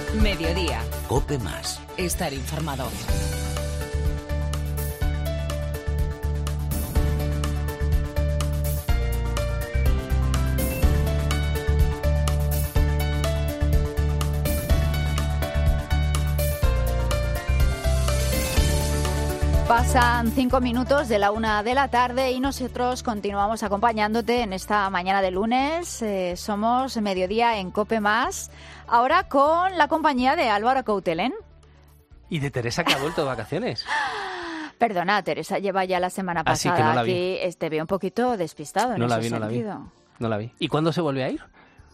Mediodía. COPE Más. Estar informado. Pasan 5 minutos de la 1 de la tarde y nosotros continuamos acompañándote en esta mañana de lunes. Somos Mediodía en COPE Más, ahora con la compañía de Álvaro Coutelén. Y de Teresa, que ha vuelto de vacaciones. Perdona, Teresa lleva ya la semana pasada que no la aquí. Te veo un poquito despistado en ese sentido. No la vi. ¿Y cuándo se vuelve a ir?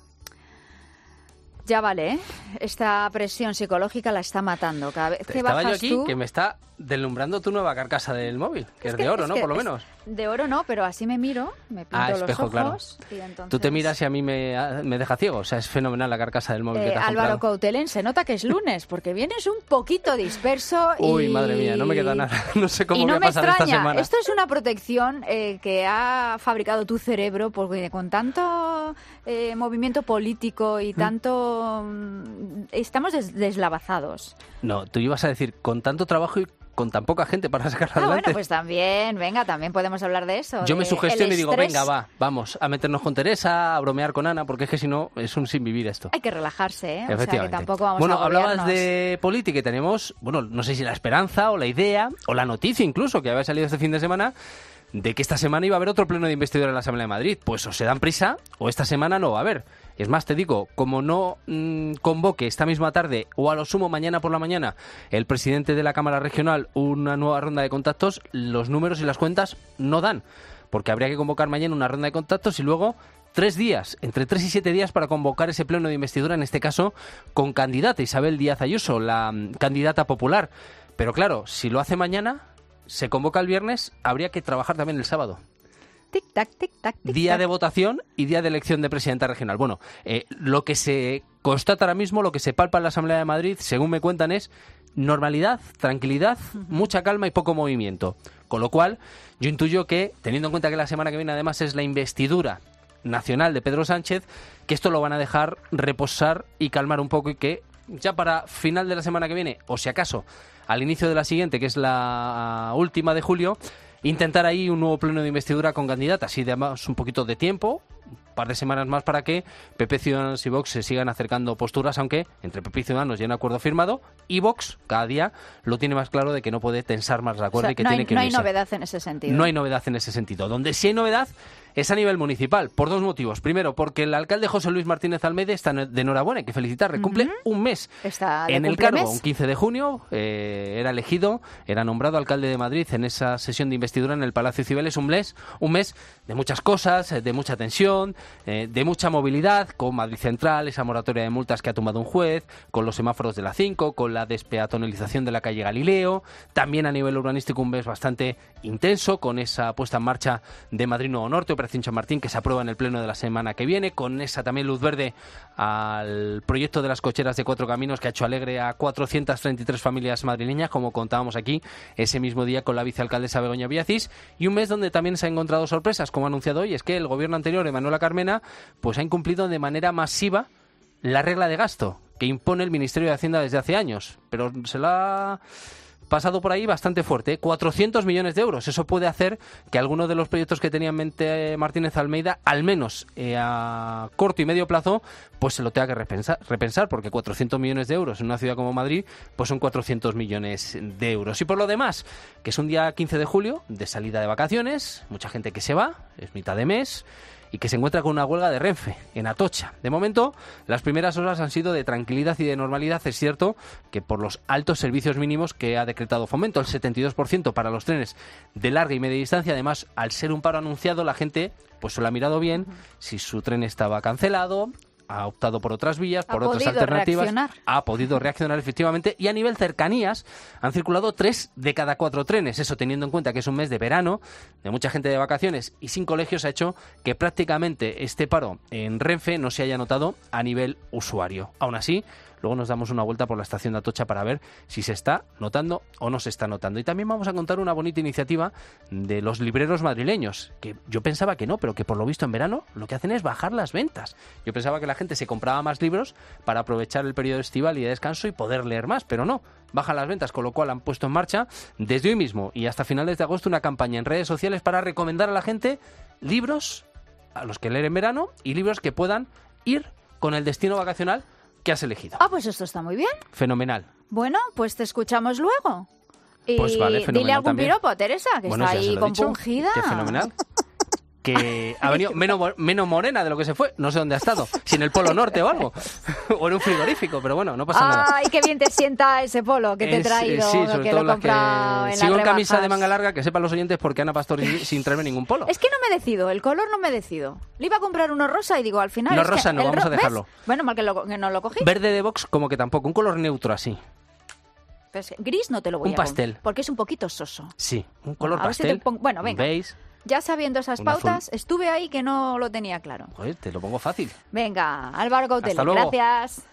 Ya vale, ¿eh? Esta presión psicológica la está matando. Cada vez que Estaba bajas yo aquí, tú... que me está deslumbrando tu nueva carcasa del móvil, que es de oro, ¿no? Por lo menos. De oro no, pero así me miro, me pinto espejo, los ojos. Claro. Y entonces... Tú te miras y a mí me deja ciego. O sea, es fenomenal la carcasa del móvil que te has Álvaro comprado. Coutelén, se nota que es lunes, porque vienes un poquito disperso y... Uy, madre mía, no me queda nada. No sé cómo y no voy a pasar me extraña. esta semana. Esto es una protección que ha fabricado tu cerebro, porque con tanto movimiento político y tanto... estamos deslavazados. No, tú ibas a decir, con tanto trabajo y con tan poca gente para sacarla adelante. Bueno, pues también, venga, también podemos hablar de eso. Yo me sugestiono y digo, estrés. venga, vamos a meternos con Teresa, a bromear con Ana, porque es que si no, es un sin vivir esto. Hay que relajarse, ¿eh? Efectivamente. O sea, que tampoco vamos bueno, a agobiarnos. hablabas de política y tenemos, no sé si la esperanza o la idea, o la noticia incluso, que había salido este fin de semana, de que esta semana iba a haber otro pleno de investidura en la Asamblea de Madrid. Pues o se dan prisa o esta semana no va a haber. Es más, te digo, como no convoque esta misma tarde o a lo sumo mañana por la mañana el presidente de la Cámara Regional una nueva ronda de contactos, los números y las cuentas no dan. Porque habría que convocar mañana una ronda de contactos y luego 3 días, entre 3 y 7 días para convocar ese pleno de investidura, en este caso con candidata Isabel Díaz Ayuso, la candidata popular. Pero claro, si lo hace mañana, se convoca el viernes, habría que trabajar también el sábado. Tic-tac, tic-tac, tic-tac. Día de votación y día de elección de presidenta regional. Bueno, lo que se constata ahora mismo, lo que se palpa en la Asamblea de Madrid, según me cuentan, es normalidad, tranquilidad, mucha calma y poco movimiento. Con lo cual, yo intuyo que, teniendo en cuenta que la semana que viene además es la investidura nacional de Pedro Sánchez, que esto lo van a dejar reposar y calmar un poco y que ya para final de la semana que viene, o si acaso al inicio de la siguiente, que es la última de julio, intentar ahí un nuevo pleno de investidura con candidatas y además un poquito de tiempo, un par de semanas más para que PP, Ciudadanos y Vox se sigan acercando posturas, aunque entre PP y Ciudadanos ya hay un acuerdo firmado y Vox cada día lo tiene más claro de que no puede tensar más la cuerda y que tiene que unirse. No hay novedad en ese sentido. No hay novedad en ese sentido. Donde sí hay novedad es a nivel municipal, por 2 motivos. Primero, porque el alcalde José Luis Martínez Almeida está de enhorabuena, hay que felicitarle, cumple un mes en el cargo. Un 15 de junio era elegido, era nombrado alcalde de Madrid en esa sesión de investidura en el Palacio Cibeles. Un mes de muchas cosas, de mucha tensión, de mucha movilidad, con Madrid Central, esa moratoria de multas que ha tomado un juez, con los semáforos de la 5, con la despeatonalización de la calle Galileo, también a nivel urbanístico un mes bastante intenso, con esa puesta en marcha de Madrid Nuevo Norte, Operación Chamartín, que se aprueba en el pleno de la semana que viene, con esa también luz verde al proyecto de las cocheras de 4 caminos que ha hecho alegre a 433 familias madrileñas, como contábamos aquí ese mismo día con la vicealcaldesa Begoña Villacís, y un mes donde también se han encontrado sorpresas, como ha anunciado hoy, es que el gobierno anterior, Manuela Carmena, pues ha incumplido de manera masiva la regla de gasto que impone el Ministerio de Hacienda desde hace años, pero se la ha pasado por ahí bastante fuerte, 400 millones de euros. Eso puede hacer que algunos de los proyectos que tenía en mente Martínez Almeida, al menos a corto y medio plazo, pues se lo tenga que repensar, porque 400 millones de euros en una ciudad como Madrid, pues son 400 millones de euros. Y por lo demás, que es un día 15 de julio, de salida de vacaciones, mucha gente que se va, es mitad de mes, y que se encuentra con una huelga de Renfe en Atocha. De momento, las primeras horas han sido de tranquilidad y de normalidad. Es cierto que por los altos servicios mínimos que ha decretado Fomento, el 72% para los trenes de larga y media distancia. Además, al ser un paro anunciado, la gente pues se lo ha mirado bien si su tren estaba cancelado, ha optado por otras vías, por otras alternativas. Ha podido reaccionar efectivamente, y a nivel cercanías han circulado 3 de cada 4 trenes. Eso, teniendo en cuenta que es un mes de verano, de mucha gente de vacaciones y sin colegios, ha hecho que prácticamente este paro en Renfe no se haya notado a nivel usuario. Aún así, luego nos damos una vuelta por la estación de Atocha para ver si se está notando o no se está notando. Y también vamos a contar una bonita iniciativa de los libreros madrileños, que yo pensaba que no, pero que por lo visto en verano lo que hacen es bajar las ventas. Yo pensaba que la gente gente se compraba más libros para aprovechar el periodo estival y de descanso y poder leer más, pero no, bajan las ventas, con lo cual han puesto en marcha desde hoy mismo y hasta finales de agosto una campaña en redes sociales para recomendar a la gente libros a los que leer en verano y libros que puedan ir con el destino vacacional que has elegido. Ah, pues esto está muy bien. Fenomenal. Bueno, pues te escuchamos luego. Y pues vale, fenomenal. Dile algún también. Piropo a Teresa, que está ahí compungida. Qué fenomenal. Que ha venido menos morena de lo que se fue. No sé dónde ha estado. Si en el Polo Norte o algo. O en un frigorífico, pero bueno, no pasa nada. Ay, qué bien te sienta ese polo que te he traído. Sí, sobre que todo lo he comprado en sigo en rebajas. camisa de manga larga, que sepan los oyentes, porque Ana Pastor sin traerme ningún polo. Es que no me decido, el color no me decido. Le iba a comprar uno rosa y digo, al final... No, rosa no, vamos a dejarlo. ¿Ves? Bueno, mal que no lo cogí. Verde de Vox, como que tampoco. Un color neutro así. Pues, gris no te lo voy un a pastel. comprar, porque es un poquito soso. Sí, un color a pastel. Ver si bueno, venga. ¿Veis? Ya sabiendo esas pautas, estuve ahí que no lo tenía claro. Joder, te lo pongo fácil. Venga, Álvaro Cautelo, hasta luego. Gracias.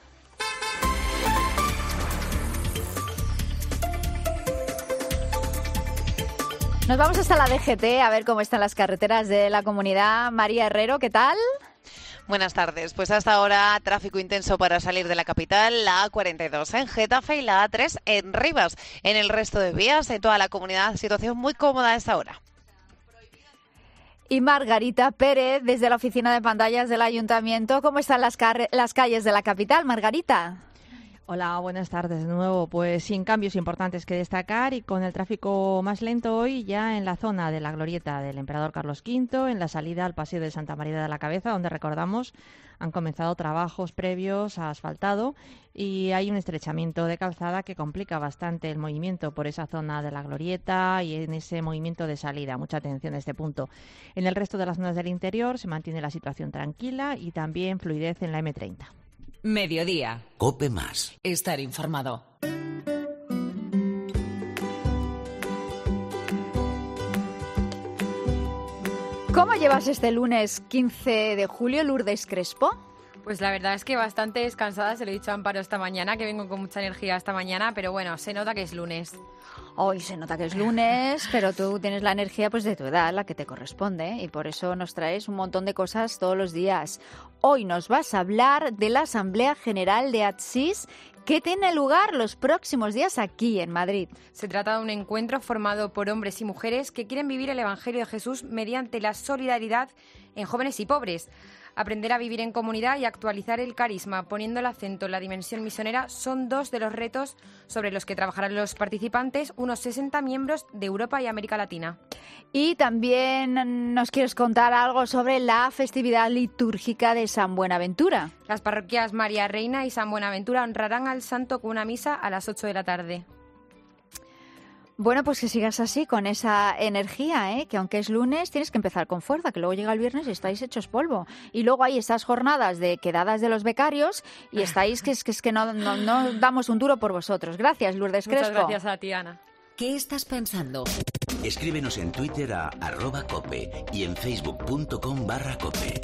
Nos vamos hasta la DGT a ver cómo están las carreteras de la comunidad. María Herrero, ¿qué tal? Buenas tardes. Pues hasta ahora tráfico intenso para salir de la capital, la A42 en Getafe y la A3 en Rivas. En el resto de vías, en toda la comunidad, situación muy cómoda a esta hora. Y Margarita Pérez, desde la oficina de pantallas del Ayuntamiento. ¿Cómo están las calles de la capital, Margarita? Hola, buenas tardes de nuevo. Pues sin cambios importantes que destacar y con el tráfico más lento hoy ya en la zona de la glorieta del Emperador Carlos V, en la salida al Paseo de Santa María de la Cabeza, donde recordamos han comenzado trabajos previos a asfaltado y hay un estrechamiento de calzada que complica bastante el movimiento por esa zona de la glorieta y en ese movimiento de salida. Mucha atención a este punto. En el resto de las zonas del interior se mantiene la situación tranquila y también fluidez en la M30. Mediodía. COPE más. Estar informado. ¿Cómo llevas este lunes 15 de julio, Lourdes Crespo? Pues la verdad es que bastante descansada, se lo he dicho a Amparo esta mañana, que vengo con mucha energía esta mañana, pero bueno, se nota que es lunes. Hoy se nota que es lunes, pero tú tienes la energía pues de tu edad, la que te corresponde, y por eso nos traes un montón de cosas todos los días. Hoy nos vas a hablar de la Asamblea General de ATSIS, que tiene lugar los próximos días aquí en Madrid. Se trata de un encuentro formado por hombres y mujeres que quieren vivir el Evangelio de Jesús mediante la solidaridad en jóvenes y pobres. Aprender a vivir en comunidad y actualizar el carisma, poniendo el acento en la dimensión misionera, son dos de los retos sobre los que trabajarán los participantes, unos 60 miembros de Europa y América Latina. Y también nos quieres contar algo sobre la festividad litúrgica de San Buenaventura. Las parroquias María Reina y San Buenaventura honrarán al santo con una misa a las 8 de la tarde. Bueno, pues que sigas así, con esa energía, que aunque es lunes, tienes que empezar con fuerza, que luego llega el viernes y estáis hechos polvo. Y luego hay esas jornadas de quedadas de los becarios y estáis que no damos un duro por vosotros. Gracias, Lourdes Crespo. Muchas gracias a ti, Ana. ¿Qué estás pensando? Escríbenos en Twitter a @cope y en facebook.com/cope.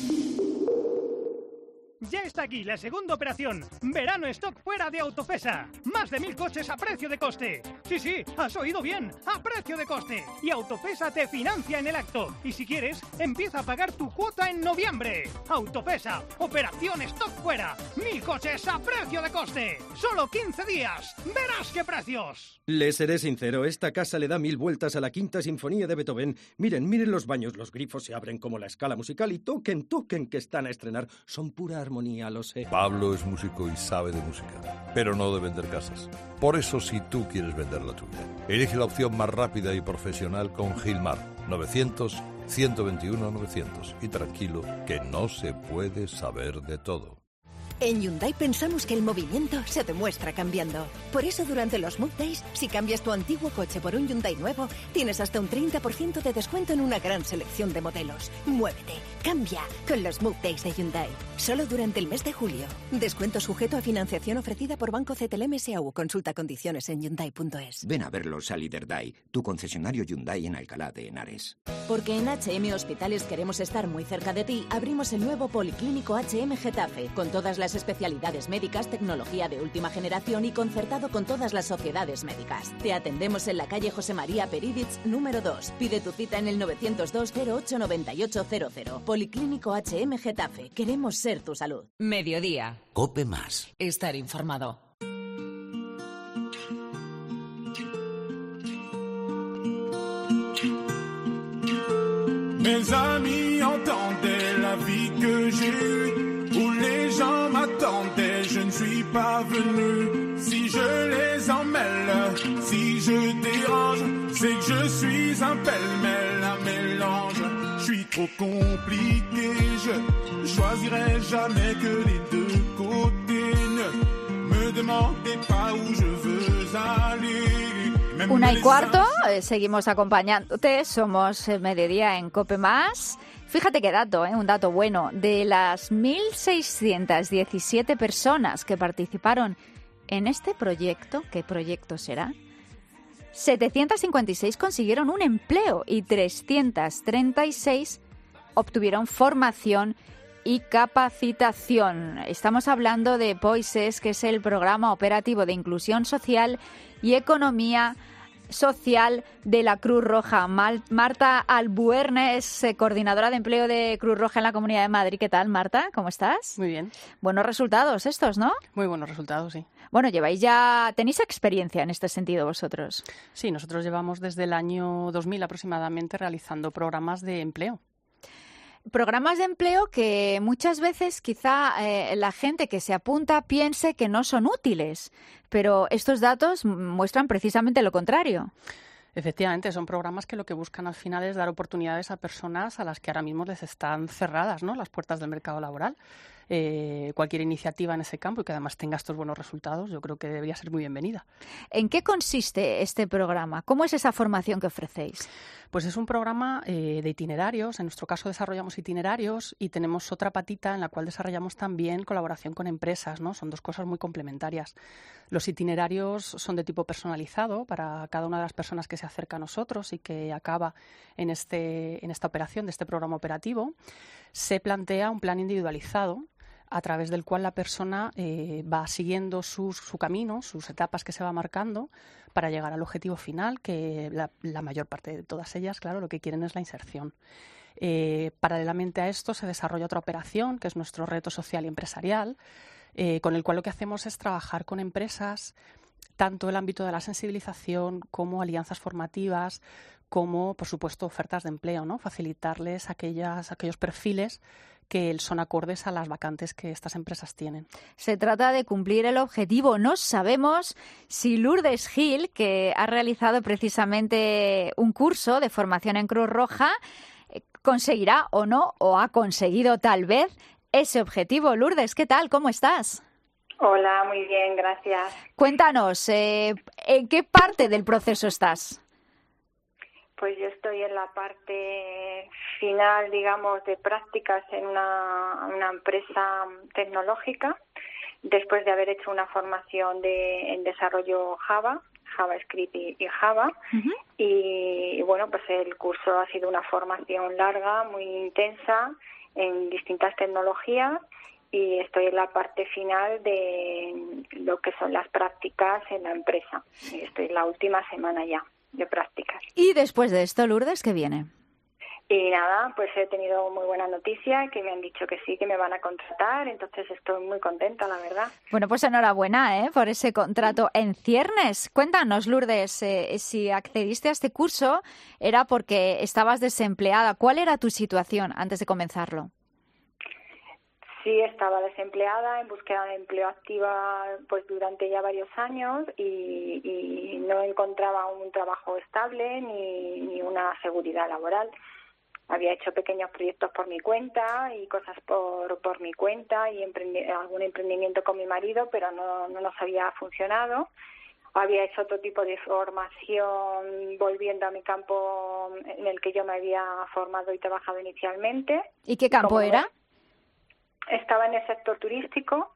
Ya está aquí la segunda operación. Verano stock fuera de Autofesa. Más de 1000 coches a precio de coste. Sí, has oído bien. A precio de coste. Y Autofesa te financia en el acto. Y si quieres, empieza a pagar tu cuota en noviembre. Autofesa. Operación stock fuera. 1000 coches a precio de coste. Solo 15 días. Verás qué precios. Les seré sincero, esta casa le da 1000 vueltas a la Quinta Sinfonía de Beethoven. Miren los baños, los grifos se abren como la escala musical y toquen, que están a estrenar. Son pura armonía, lo sé. Pablo es músico y sabe de música, pero no de vender casas. Por eso, si tú quieres vender la tuya, elige la opción más rápida y profesional con Gilmar. 900-121-900. Y tranquilo, que no se puede saber de todo. En Hyundai pensamos que el movimiento se demuestra cambiando. Por eso durante los Move Days, si cambias tu antiguo coche por un Hyundai nuevo, tienes hasta un 30% de descuento en una gran selección de modelos. Muévete, cambia con los Move Days de Hyundai. Solo durante el mes de julio. Descuento sujeto a financiación ofrecida por Banco CTLM S.A.U. Consulta condiciones en Hyundai.es. Ven a verlos a Liderdai, tu concesionario Hyundai en Alcalá de Henares. Porque en HM Hospitales queremos estar muy cerca de ti, abrimos el nuevo Policlínico HM Getafe, con todas las las especialidades médicas, tecnología de última generación y concertado con todas las sociedades médicas. Te atendemos en la calle José María Periditz, número 2. Pide tu cita en el 902 08 9800. Policlínico HM Getafe. Queremos ser tu salud. Mediodía. COPE Más. Estar informado. Mes amis entendaient la vie que j'ai eue, où les gens m'attendaient, je ne suis pas venu. Si je les emmêle, si je dérange, c'est que je suis un pêle-mêle, un mélange. Je suis trop compliqué, je choisirai jamais que les deux côtés. Ne me demandez pas où je veux aller. 1:15, seguimos acompañándote, somos Mediodía en COPE Más. Fíjate qué dato, un dato bueno. De las 1.617 personas que participaron en este proyecto, ¿qué proyecto será? 756 consiguieron un empleo y 336 obtuvieron formación y capacitación. Estamos hablando de POISES, que es el Programa Operativo de Inclusión Social y Economía Social de la Cruz Roja. Marta Albuerne es coordinadora de empleo de Cruz Roja en la Comunidad de Madrid. ¿Qué tal, Marta? ¿Cómo estás? Muy bien. Buenos resultados estos, ¿no? Muy buenos resultados, sí. Bueno, tenéis experiencia en este sentido vosotros. Sí, nosotros llevamos desde el año 2000 aproximadamente realizando programas de empleo. Programas de empleo que muchas veces quizá la gente que se apunta piense que no son útiles, pero estos datos muestran precisamente lo contrario. Efectivamente, son programas que lo que buscan al final es dar oportunidades a personas a las que ahora mismo les están cerradas, ¿no?, las puertas del mercado laboral. Cualquier iniciativa en ese campo y que además tenga estos buenos resultados, yo creo que debería ser muy bienvenida. ¿En qué consiste este programa? ¿Cómo es esa formación que ofrecéis? Pues es un programa de itinerarios. En nuestro caso desarrollamos itinerarios y tenemos otra patita en la cual desarrollamos también colaboración con empresas, ¿no? Son dos cosas muy complementarias. Los itinerarios son de tipo personalizado para cada una de las personas que se acerca a nosotros y que acaba en esta operación de este programa operativo. Se plantea un plan individualizado a través del cual la persona va siguiendo su camino, sus etapas que se va marcando para llegar al objetivo final, que la mayor parte de todas ellas, claro, lo que quieren es la inserción. Paralelamente a esto se desarrolla otra operación, que es nuestro reto social y empresarial, con el cual lo que hacemos es trabajar con empresas, tanto el ámbito de la sensibilización como alianzas formativas, como, por supuesto, ofertas de empleo, ¿no? Facilitarles aquellos perfiles que son acordes a las vacantes que estas empresas tienen. Se trata de cumplir el objetivo. No sabemos si Lourdes Gil, que ha realizado precisamente un curso de formación en Cruz Roja, conseguirá o no, o ha conseguido tal vez, ese objetivo. Lourdes, ¿qué tal? ¿Cómo estás? Hola, muy bien, gracias. Cuéntanos, ¿en qué parte del proceso estás? Pues yo estoy en la parte final, digamos, de prácticas en una empresa tecnológica, después de haber hecho una formación en desarrollo JavaScript y Java. Uh-huh. Y bueno, pues el curso ha sido una formación larga, muy intensa, en distintas tecnologías, y estoy en la parte final de lo que son las prácticas en la empresa. Estoy en la última semana ya de prácticas. Y después de esto, Lourdes, ¿qué viene? Y nada, pues he tenido muy buena noticia, que me han dicho que sí, que me van a contratar, entonces estoy muy contenta, la verdad. Bueno, pues enhorabuena, por ese contrato en ciernes. Cuéntanos, Lourdes, si accediste a este curso era porque estabas desempleada. ¿Cuál era tu situación antes de comenzarlo? Sí, estaba desempleada, en búsqueda de empleo activa pues durante ya varios años y no encontraba un trabajo estable ni una seguridad laboral. Había hecho pequeños proyectos por mi cuenta y cosas por mi cuenta y algún emprendimiento con mi marido, pero no nos había funcionado. Había hecho otro tipo de formación volviendo a mi campo en el que yo me había formado y trabajado inicialmente. ¿Y qué campo era? Estaba en el sector turístico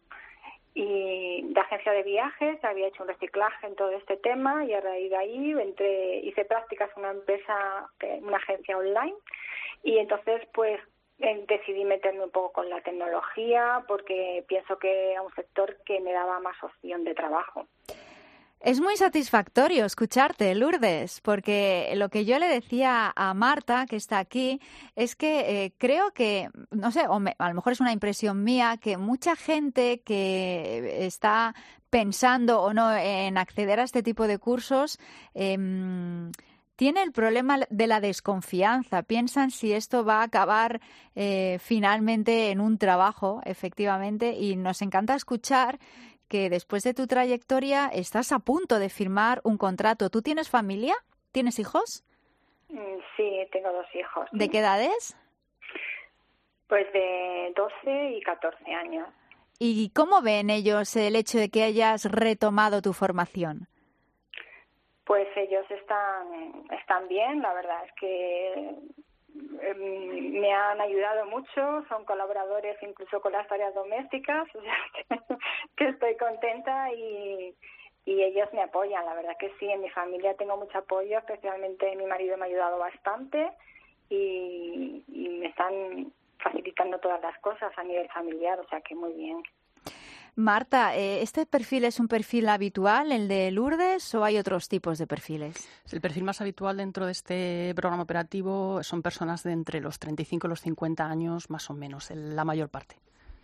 y de agencia de viajes, había hecho un reciclaje en todo este tema y a raíz de ahí hice prácticas en una agencia online y entonces pues decidí meterme un poco con la tecnología porque pienso que era un sector que me daba más opción de trabajo. Es muy satisfactorio escucharte, Lourdes, porque lo que yo le decía a Marta, que está aquí, es que creo que, no sé, a lo mejor es una impresión mía, que mucha gente que está pensando o no en acceder a este tipo de cursos tiene el problema de la desconfianza. Piensan si esto va a acabar finalmente en un trabajo, efectivamente, y nos encanta escuchar que después de tu trayectoria estás a punto de firmar un contrato. ¿Tú tienes familia? ¿Tienes hijos? Sí, tengo 2 hijos. ¿De qué edades? Pues de 12 y 14 años. ¿Y cómo ven ellos el hecho de que hayas retomado tu formación? Pues ellos están bien, la verdad es que me han ayudado mucho, son colaboradores incluso con las tareas domésticas, o sea que estoy contenta y ellos me apoyan, la verdad que sí, en mi familia tengo mucho apoyo, especialmente mi marido me ha ayudado bastante y me están facilitando todas las cosas a nivel familiar, o sea que muy bien. Marta, ¿este perfil es un perfil habitual, el de Lourdes, o hay otros tipos de perfiles? El perfil más habitual dentro de este programa operativo son personas de entre los 35 y los 50 años, más o menos, la mayor parte.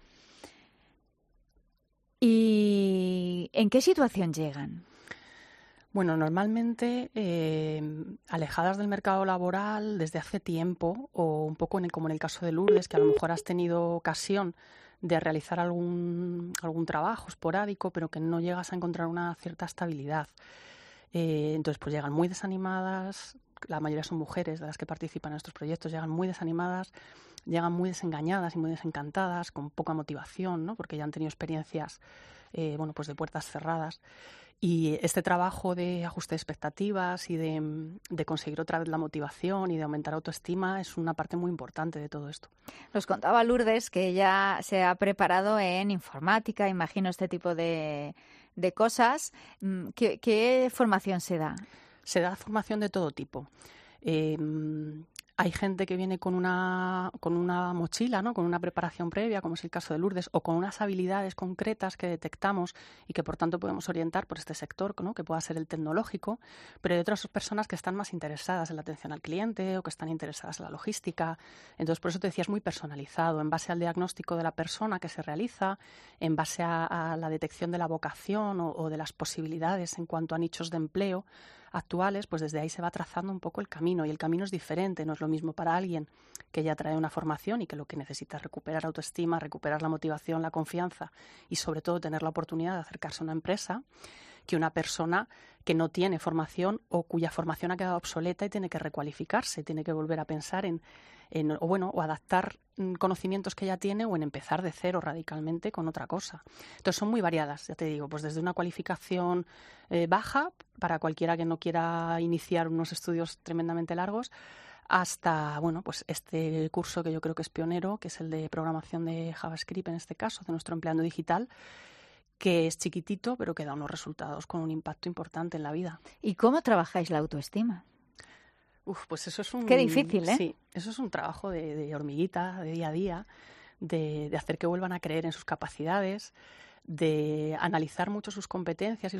¿Y en qué situación llegan? Bueno, normalmente alejadas del mercado laboral desde hace tiempo, o un poco como en el caso de Lourdes, que a lo mejor has tenido ocasión de realizar algún trabajo esporádico, pero que no llegas a encontrar una cierta estabilidad. Entonces, pues llegan muy desanimadas, la mayoría son mujeres de las que participan en estos proyectos, llegan muy desanimadas, llegan muy desengañadas y muy desencantadas, con poca motivación, ¿no? Porque ya han tenido experiencias pues de puertas cerradas. Y este trabajo de ajuste de expectativas y de conseguir otra vez la motivación y de aumentar autoestima es una parte muy importante de todo esto. Nos contaba Lourdes que ella se ha preparado en informática, imagino este tipo de cosas. ¿Qué formación se da? Se da formación de todo tipo. Hay gente que viene con una mochila, ¿no? Con una preparación previa, como es el caso de Lourdes, o con unas habilidades concretas que detectamos y que por tanto podemos orientar por este sector, ¿no? Que pueda ser el tecnológico, pero hay otras personas que están más interesadas en la atención al cliente o que están interesadas en la logística. Entonces, por eso te decía, es muy personalizado, en base al diagnóstico de la persona que se realiza, en base a la detección de la vocación o de las posibilidades en cuanto a nichos de empleo actuales, pues desde ahí se va trazando un poco el camino, y el camino es diferente. No es lo mismo para alguien que ya trae una formación y que lo que necesita es recuperar autoestima, recuperar la motivación, la confianza y sobre todo tener la oportunidad de acercarse a una empresa, que una persona que no tiene formación o cuya formación ha quedado obsoleta y tiene que recualificarse, tiene que volver a pensar o adaptar conocimientos que ya tiene o en empezar de cero radicalmente con otra cosa. Entonces son muy variadas, ya te digo, pues desde una cualificación baja para cualquiera que no quiera iniciar unos estudios tremendamente largos, hasta pues este curso que yo creo que es pionero, que es el de programación de JavaScript, en este caso, de nuestro empleado digital, que es chiquitito, pero que da unos resultados con un impacto importante en la vida. ¿Y cómo trabajáis la autoestima? Pues eso es Qué difícil, ¿eh? Sí, eso es un trabajo de hormiguita, de día a día, de hacer que vuelvan a creer en sus capacidades, de analizar mucho sus competencias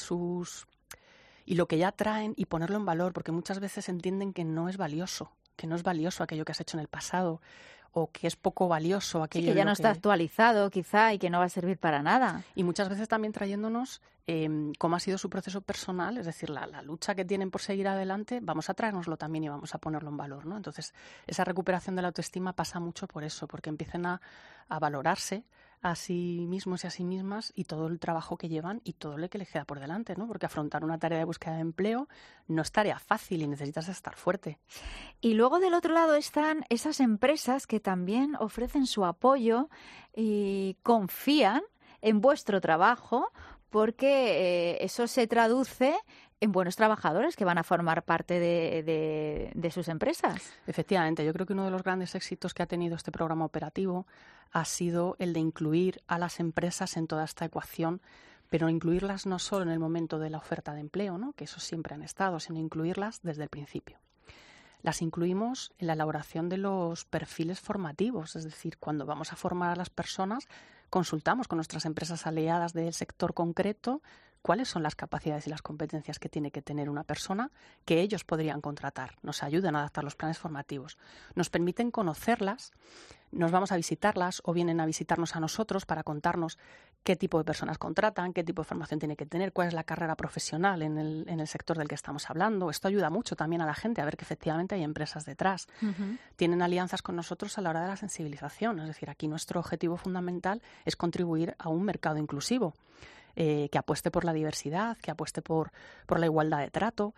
y lo que ya traen y ponerlo en valor, porque muchas veces entienden que no es valioso aquello que has hecho en el pasado, o que es poco valioso aquello. Sí, que ya no está actualizado quizá y que no va a servir para nada. Y muchas veces también trayéndonos cómo ha sido su proceso personal, es decir, la lucha que tienen por seguir adelante, vamos a traérnoslo también y vamos a ponerlo en valor, ¿no? Entonces, esa recuperación de la autoestima pasa mucho por eso, porque empiezan a valorarse a sí mismos y a sí mismas y todo el trabajo que llevan y todo lo que les queda por delante, ¿no? Porque afrontar una tarea de búsqueda de empleo no es tarea fácil y necesitas estar fuerte. Y luego del otro lado están esas empresas que también ofrecen su apoyo y confían en vuestro trabajo, porque eso se traduce en buenos trabajadores que van a formar parte de sus empresas. Efectivamente, yo creo que uno de los grandes éxitos que ha tenido este programa operativo ha sido el de incluir a las empresas en toda esta ecuación, pero incluirlas no solo en el momento de la oferta de empleo, ¿no? Que eso siempre han estado, sino incluirlas desde el principio. las incluimos en la elaboración de los perfiles formativos. Es decir, cuando vamos a formar a las personas, consultamos con nuestras empresas aliadas del sector concreto cuáles son las capacidades y las competencias que tiene que tener una persona que ellos podrían contratar. Nos ayudan a adaptar los planes formativos. Nos permiten conocerlas, nos vamos a visitarlas o vienen a visitarnos a nosotros para contarnos qué tipo de personas contratan, qué tipo de formación tiene que tener, cuál es la carrera profesional en el sector del que estamos hablando. Esto ayuda mucho también a la gente a ver que efectivamente hay empresas detrás. Tienen alianzas con nosotros a la hora de la sensibilización. Es decir, aquí nuestro objetivo fundamental es contribuir a un mercado inclusivo. Que apueste por la diversidad, que apueste por la igualdad de trato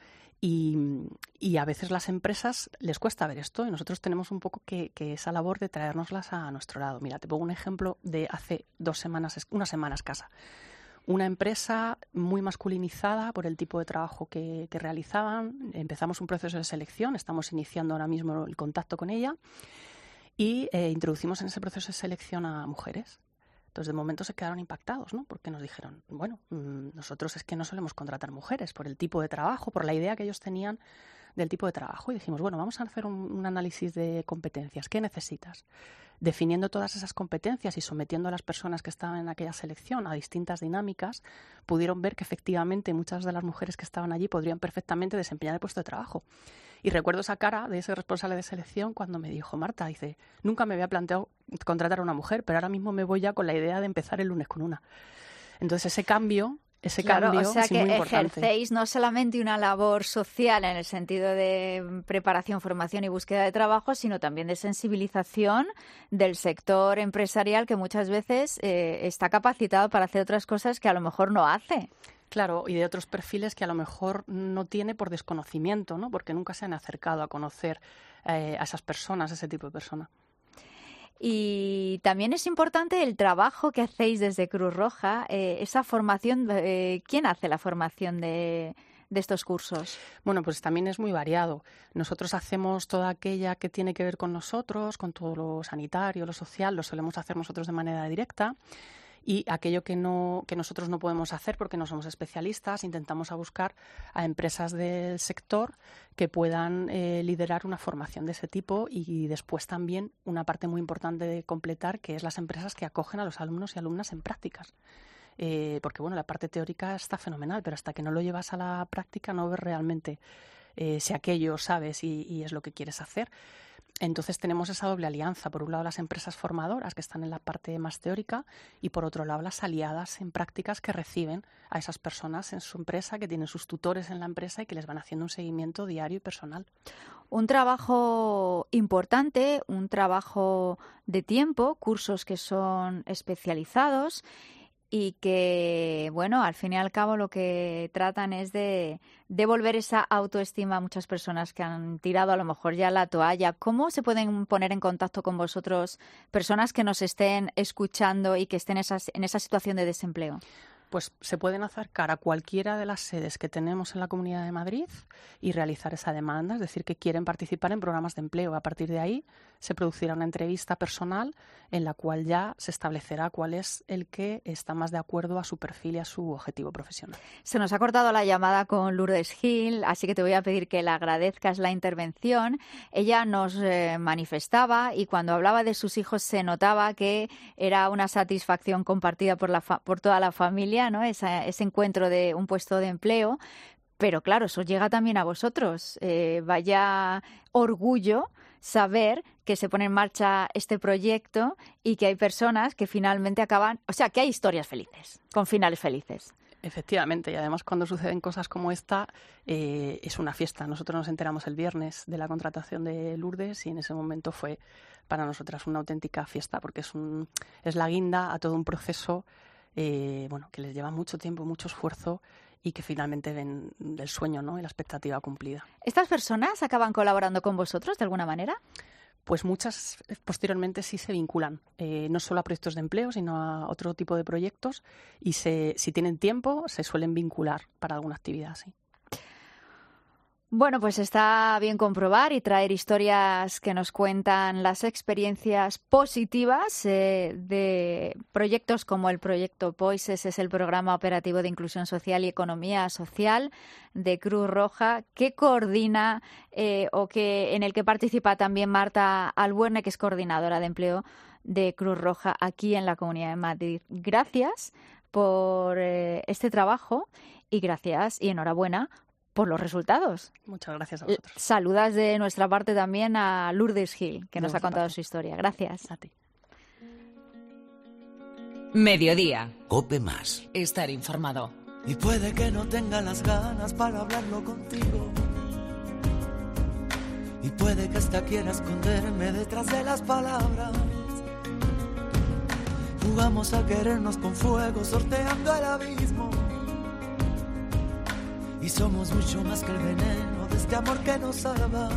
y a veces las empresas les cuesta ver esto y nosotros tenemos un poco que esa labor de traérnoslas a nuestro lado. Mira, te pongo un ejemplo de hace una semana escasa. Una empresa muy masculinizada por el tipo de trabajo que realizaban. Empezamos un proceso de selección, estamos iniciando ahora mismo el contacto con ella y introducimos en ese proceso de selección a mujeres. Entonces, de momento se quedaron impactados, ¿no? Porque nos dijeron, bueno, nosotros es que no solemos contratar mujeres por el tipo de trabajo, por la idea que ellos tenían del tipo de trabajo. Y dijimos, bueno, vamos a hacer un análisis de competencias. ¿Qué necesitas? Definiendo todas esas competencias y sometiendo a las personas que estaban en aquella selección a distintas dinámicas, pudieron ver que efectivamente muchas de las mujeres que estaban allí podrían perfectamente desempeñar el puesto de trabajo. Y recuerdo esa cara de ese responsable de selección cuando me dijo, Marta, dice, nunca me había planteado contratar a una mujer, pero ahora mismo me voy ya con la idea de empezar el lunes con una. Entonces ese cambio o sea es que muy importante. ejercéis no solamente una labor social en el sentido de preparación, formación y búsqueda de trabajo, sino también de sensibilización del sector empresarial que muchas veces está capacitado para hacer otras cosas que a lo mejor no hace. Claro, y de otros perfiles que a lo mejor no tiene por desconocimiento, ¿no? Porque nunca se han acercado a conocer a esas personas, ese tipo de personas. Y también es importante el trabajo que hacéis desde Cruz Roja, esa formación. ¿Quién hace la formación de estos cursos? Bueno, pues también es muy variado. Nosotros hacemos toda aquella que tiene que ver con nosotros, con todo lo sanitario, lo social, lo solemos hacer nosotros de manera directa. Y aquello que nosotros no podemos hacer porque no somos especialistas, intentamos buscar a empresas del sector que puedan liderar una formación de ese tipo y después también una parte muy importante de completar, que es las empresas que acogen a los alumnos y alumnas en prácticas. Porque bueno, la parte teórica está fenomenal, pero hasta que no lo llevas a la práctica no ves realmente si aquello sabes y es lo que quieres hacer. Entonces tenemos esa doble alianza, por un lado las empresas formadoras que están en la parte más teórica y por otro lado las aliadas en prácticas que reciben a esas personas en su empresa, que tienen sus tutores en la empresa y que les van haciendo un seguimiento diario y personal. Un trabajo importante, un trabajo de tiempo, cursos que son especializados y que, bueno, al fin y al cabo lo que tratan es de devolver esa autoestima a muchas personas que han tirado a lo mejor ya la toalla. ¿Cómo se pueden poner en contacto con vosotros personas que nos estén escuchando y que estén en esa situación de desempleo? Pues se pueden acercar a cualquiera de las sedes que tenemos en la Comunidad de Madrid y realizar esa demanda, es decir, que quieren participar en programas de empleo. A partir de ahí se producirá una entrevista personal en la cual ya se establecerá cuál es el que está más de acuerdo a su perfil y a su objetivo profesional. Se nos ha cortado la llamada con Lourdes Gil, así que te voy a pedir que le agradezcas la intervención. Ella nos manifestaba y cuando hablaba de sus hijos se notaba que era una satisfacción compartida por toda la familia, ¿no? Ese encuentro de un puesto de empleo, pero claro, eso llega también a vosotros. Vaya orgullo saber que se pone en marcha este proyecto y que hay personas que finalmente acaban, o sea, que hay historias felices, con finales felices. Efectivamente, y además cuando suceden cosas como esta es una fiesta. Nosotros nos enteramos el viernes de la contratación de Lourdes y en ese momento fue para nosotras una auténtica fiesta porque es la guinda a todo un proceso que les lleva mucho tiempo, mucho esfuerzo y que finalmente ven el sueño, ¿no? Y la expectativa cumplida. ¿Estas personas acaban colaborando con vosotros de alguna manera? Pues muchas posteriormente sí se vinculan, no solo a proyectos de empleo, sino a otro tipo de proyectos y si tienen tiempo se suelen vincular para alguna actividad, sí. Bueno, pues está bien comprobar y traer historias que nos cuentan las experiencias positivas de proyectos como el proyecto POISES, es el Programa Operativo de Inclusión Social y Economía Social de Cruz Roja, que coordina en el que participa también Marta Albuerne, que es coordinadora de empleo de Cruz Roja aquí en la Comunidad de Madrid. Gracias por este trabajo y gracias y enhorabuena por los resultados. Muchas gracias a vosotros. Saludas de nuestra parte también a Lourdes Gil, que nos ha contado su historia. Gracias. A ti. Mediodía. COPE más. Estar informado. Y puede que no tenga las ganas para hablarlo contigo. Y puede que hasta quiera esconderme detrás de las palabras. Jugamos a querernos con fuego, sorteando el abismo. Y somos mucho más que el veneno de este amor que nos salva.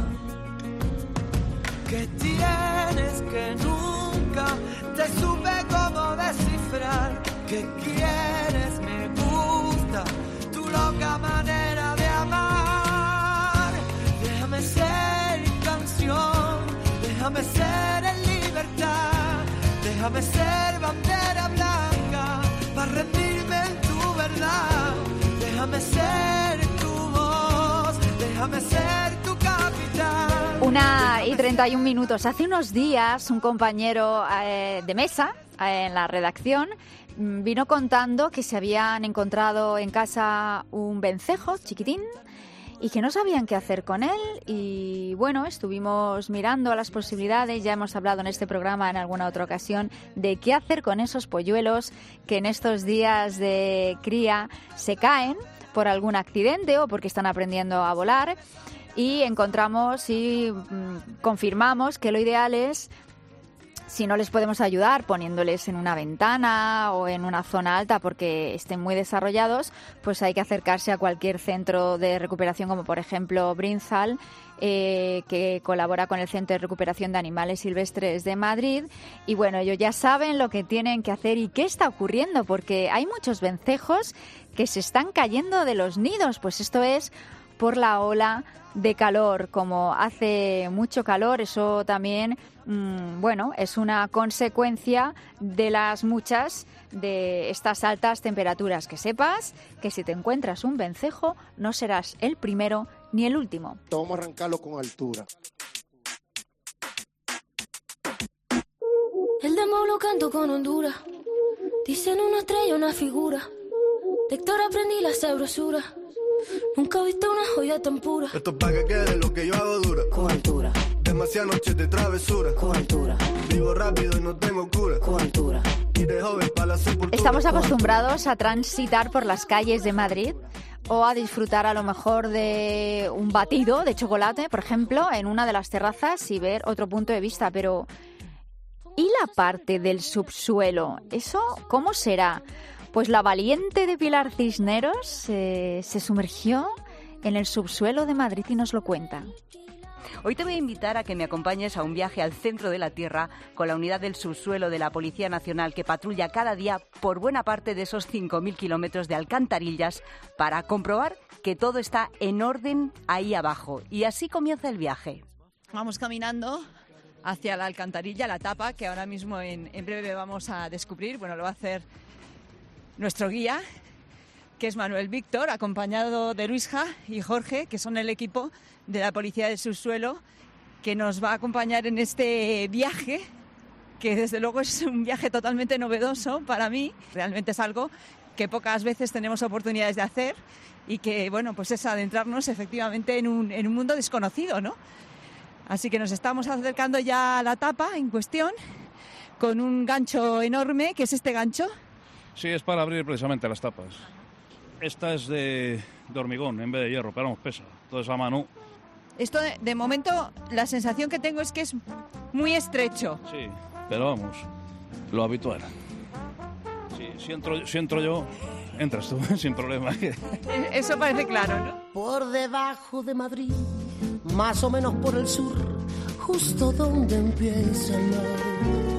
¿Qué tienes que nunca te supe cómo descifrar? ¿Qué quieres? Me gusta tu loca manera de amar. Déjame ser canción, déjame ser en libertad, déjame ser bandera blanca para rendirme en tu verdad. Déjame ser tu voz, déjame ser tu capitán. 1:31. Hace unos días un compañero de mesa en la redacción vino contando que se habían encontrado en casa un vencejo chiquitín y que no sabían qué hacer con él. Y bueno, estuvimos mirando las posibilidades, ya hemos hablado en este programa en alguna otra ocasión de qué hacer con esos polluelos que en estos días de cría se caen por algún accidente o porque están aprendiendo a volar. Y encontramos y confirmamos que lo ideal es, si no les podemos ayudar poniéndoles en una ventana o en una zona alta porque estén muy desarrollados, pues hay que acercarse a cualquier centro de recuperación, como por ejemplo Brinzal, que colabora con el Centro de Recuperación de Animales Silvestres de Madrid. Y bueno, ellos ya saben lo que tienen que hacer y qué está ocurriendo, porque hay muchos vencejos que se están cayendo de los nidos. Pues esto es por la ola de calor. Como hace mucho calor, eso también, bueno, es una consecuencia de las muchas de estas altas temperaturas. Que sepas que si te encuentras un vencejo, no serás el primero ni el último. Vamos a arrancarlo con altura. El demo lo canto con Honduras. Dicen una estrella, una figura. De Héctor aprendí la sabrosura. Nunca he visto una joya tan pura. Esto es para que quede lo que yo hago dura. Con altura. Demasiadas noches de travesura. Con altura. Vivo rápido y no tengo cura. Con altura. Y de joven para la sepultura. Estamos acostumbrados a transitar por las calles de Madrid o a disfrutar a lo mejor de un batido de chocolate, por ejemplo, en una de las terrazas y ver otro punto de vista. Pero ¿y la parte del subsuelo? ¿Eso cómo será? Pues la valiente de Pilar Cisneros se sumergió en el subsuelo de Madrid y nos lo cuenta. Hoy te voy a invitar a que me acompañes a un viaje al centro de la Tierra con la unidad del subsuelo de la Policía Nacional que patrulla cada día por buena parte de esos 5.000 kilómetros de alcantarillas para comprobar que todo está en orden ahí abajo. Y así comienza el viaje. Vamos caminando hacia la alcantarilla, la tapa, que ahora mismo en breve vamos a descubrir. Bueno, lo va a hacer nuestro guía, que es Manuel Víctor, acompañado de Luisja y Jorge, que son el equipo de la Policía del Subsuelo, que nos va a acompañar en este viaje, que desde luego es un viaje totalmente novedoso para mí. Realmente es algo que pocas veces tenemos oportunidades de hacer y que, bueno, pues es adentrarnos efectivamente en un mundo desconocido, ¿no? Así que nos estamos acercando ya a la tapa en cuestión, con un gancho enorme, que es este gancho. Sí, es para abrir precisamente las tapas. Esta es de hormigón en vez de hierro, pero vamos, pesa. Entonces a mano. Esto de momento la sensación que tengo es que es muy estrecho. Sí, pero vamos, lo habitual. Sí, si entro yo, entras tú, sin problema. Eso parece claro, ¿no? Por debajo de Madrid, más o menos por el sur, justo donde empieza el mar.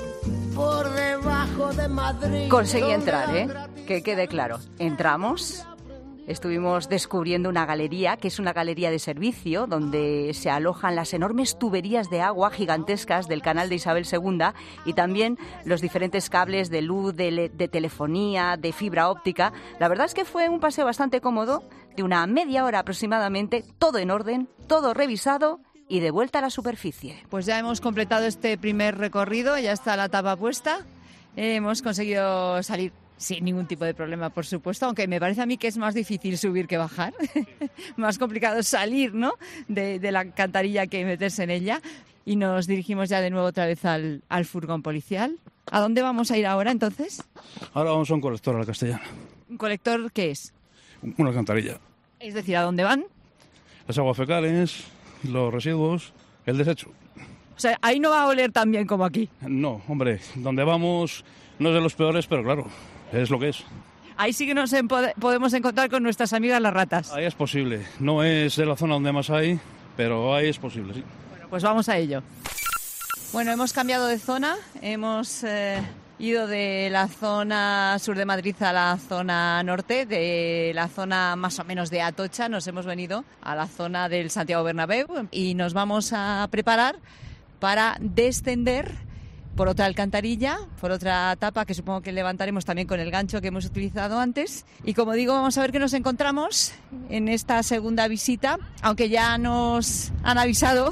Por debajo de Madrid. Conseguí entrar, ¿eh? Que quede claro. Entramos estuvimos descubriendo una galería, que es una galería de servicio, donde se alojan las enormes tuberías de agua gigantescas del canal de Isabel II y también los diferentes cables de luz, de telefonía, de fibra óptica. La verdad es que fue un paseo bastante cómodo, de una media hora aproximadamente, todo en orden, todo revisado y de vuelta a la superficie. Pues ya hemos completado este primer recorrido, ya está la tapa puesta. Hemos conseguido salir sin ningún tipo de problema, por supuesto, aunque me parece a mí que es más difícil subir que bajar. Más complicado salir, ¿no?, de la alcantarilla que meterse en ella. Y nos dirigimos ya de nuevo otra vez al furgón policial. ¿A dónde vamos a ir ahora, entonces? Ahora vamos a un colector a la Castellana. ¿Un colector qué es? Una alcantarilla. Es decir, ¿a dónde van? Las aguas fecales, los residuos, el desecho. O sea, ahí no va a oler tan bien como aquí. No, hombre, donde vamos no es de los peores, pero claro, es lo que es. Ahí sí que nos podemos encontrar con nuestras amigas las ratas. Ahí es posible. No es de la zona donde más hay, pero ahí es posible, sí. Bueno, pues vamos a ello. Bueno, hemos cambiado de zona. Hemos ido de la zona sur de Madrid a la zona norte. De la zona más o menos de Atocha nos hemos venido a la zona del Santiago Bernabéu y nos vamos a preparar para descender por otra alcantarilla, por otra tapa que supongo que levantaremos también con el gancho que hemos utilizado antes. Y como digo, vamos a ver qué nos encontramos en esta segunda visita, aunque ya nos han avisado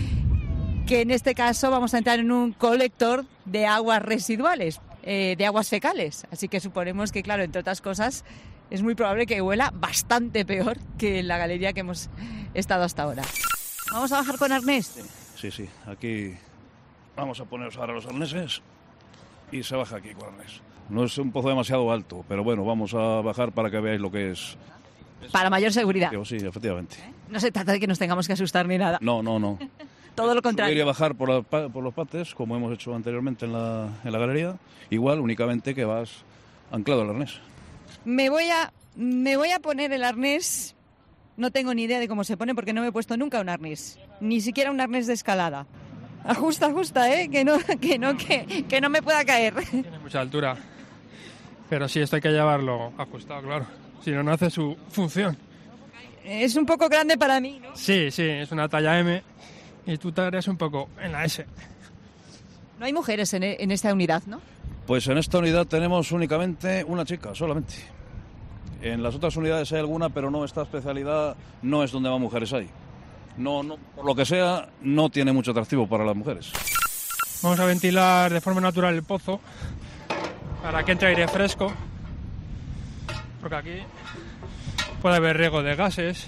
que en este caso vamos a entrar en un colector de aguas residuales, de aguas fecales. Así que suponemos que, claro, entre otras cosas, es muy probable que huela bastante peor que en la galería que hemos estado hasta ahora. ¿Vamos a bajar con arnés? Sí, aquí vamos a poneros ahora los arneses y se baja aquí con arnés. No es un pozo demasiado alto, pero bueno, vamos a bajar para que veáis lo que es. Para mayor seguridad. Sí, efectivamente. No se trata de que nos tengamos que asustar ni nada. No. Todo lo contrario. Subir y bajar por los pates, como hemos hecho anteriormente en la galería, igual, únicamente que vas anclado al arnés. Me voy a poner el arnés. No tengo ni idea de cómo se pone porque no me he puesto nunca un arnés, ni siquiera un arnés de escalada. Ajusta, que no me pueda caer. Tiene mucha altura, pero sí, esto hay que llevarlo ajustado, claro, si no, no hace su función. Es un poco grande para mí, ¿no? Sí, es una talla M y tú te harías un poco en la S. No hay mujeres en esta unidad, ¿no? Pues en esta unidad tenemos únicamente una chica, solamente. En las otras unidades hay alguna, pero no, esta especialidad no es donde más mujeres hay. No, por lo que sea, no tiene mucho atractivo para las mujeres. Vamos a ventilar de forma natural el pozo para que entre aire fresco, porque aquí puede haber riego de gases,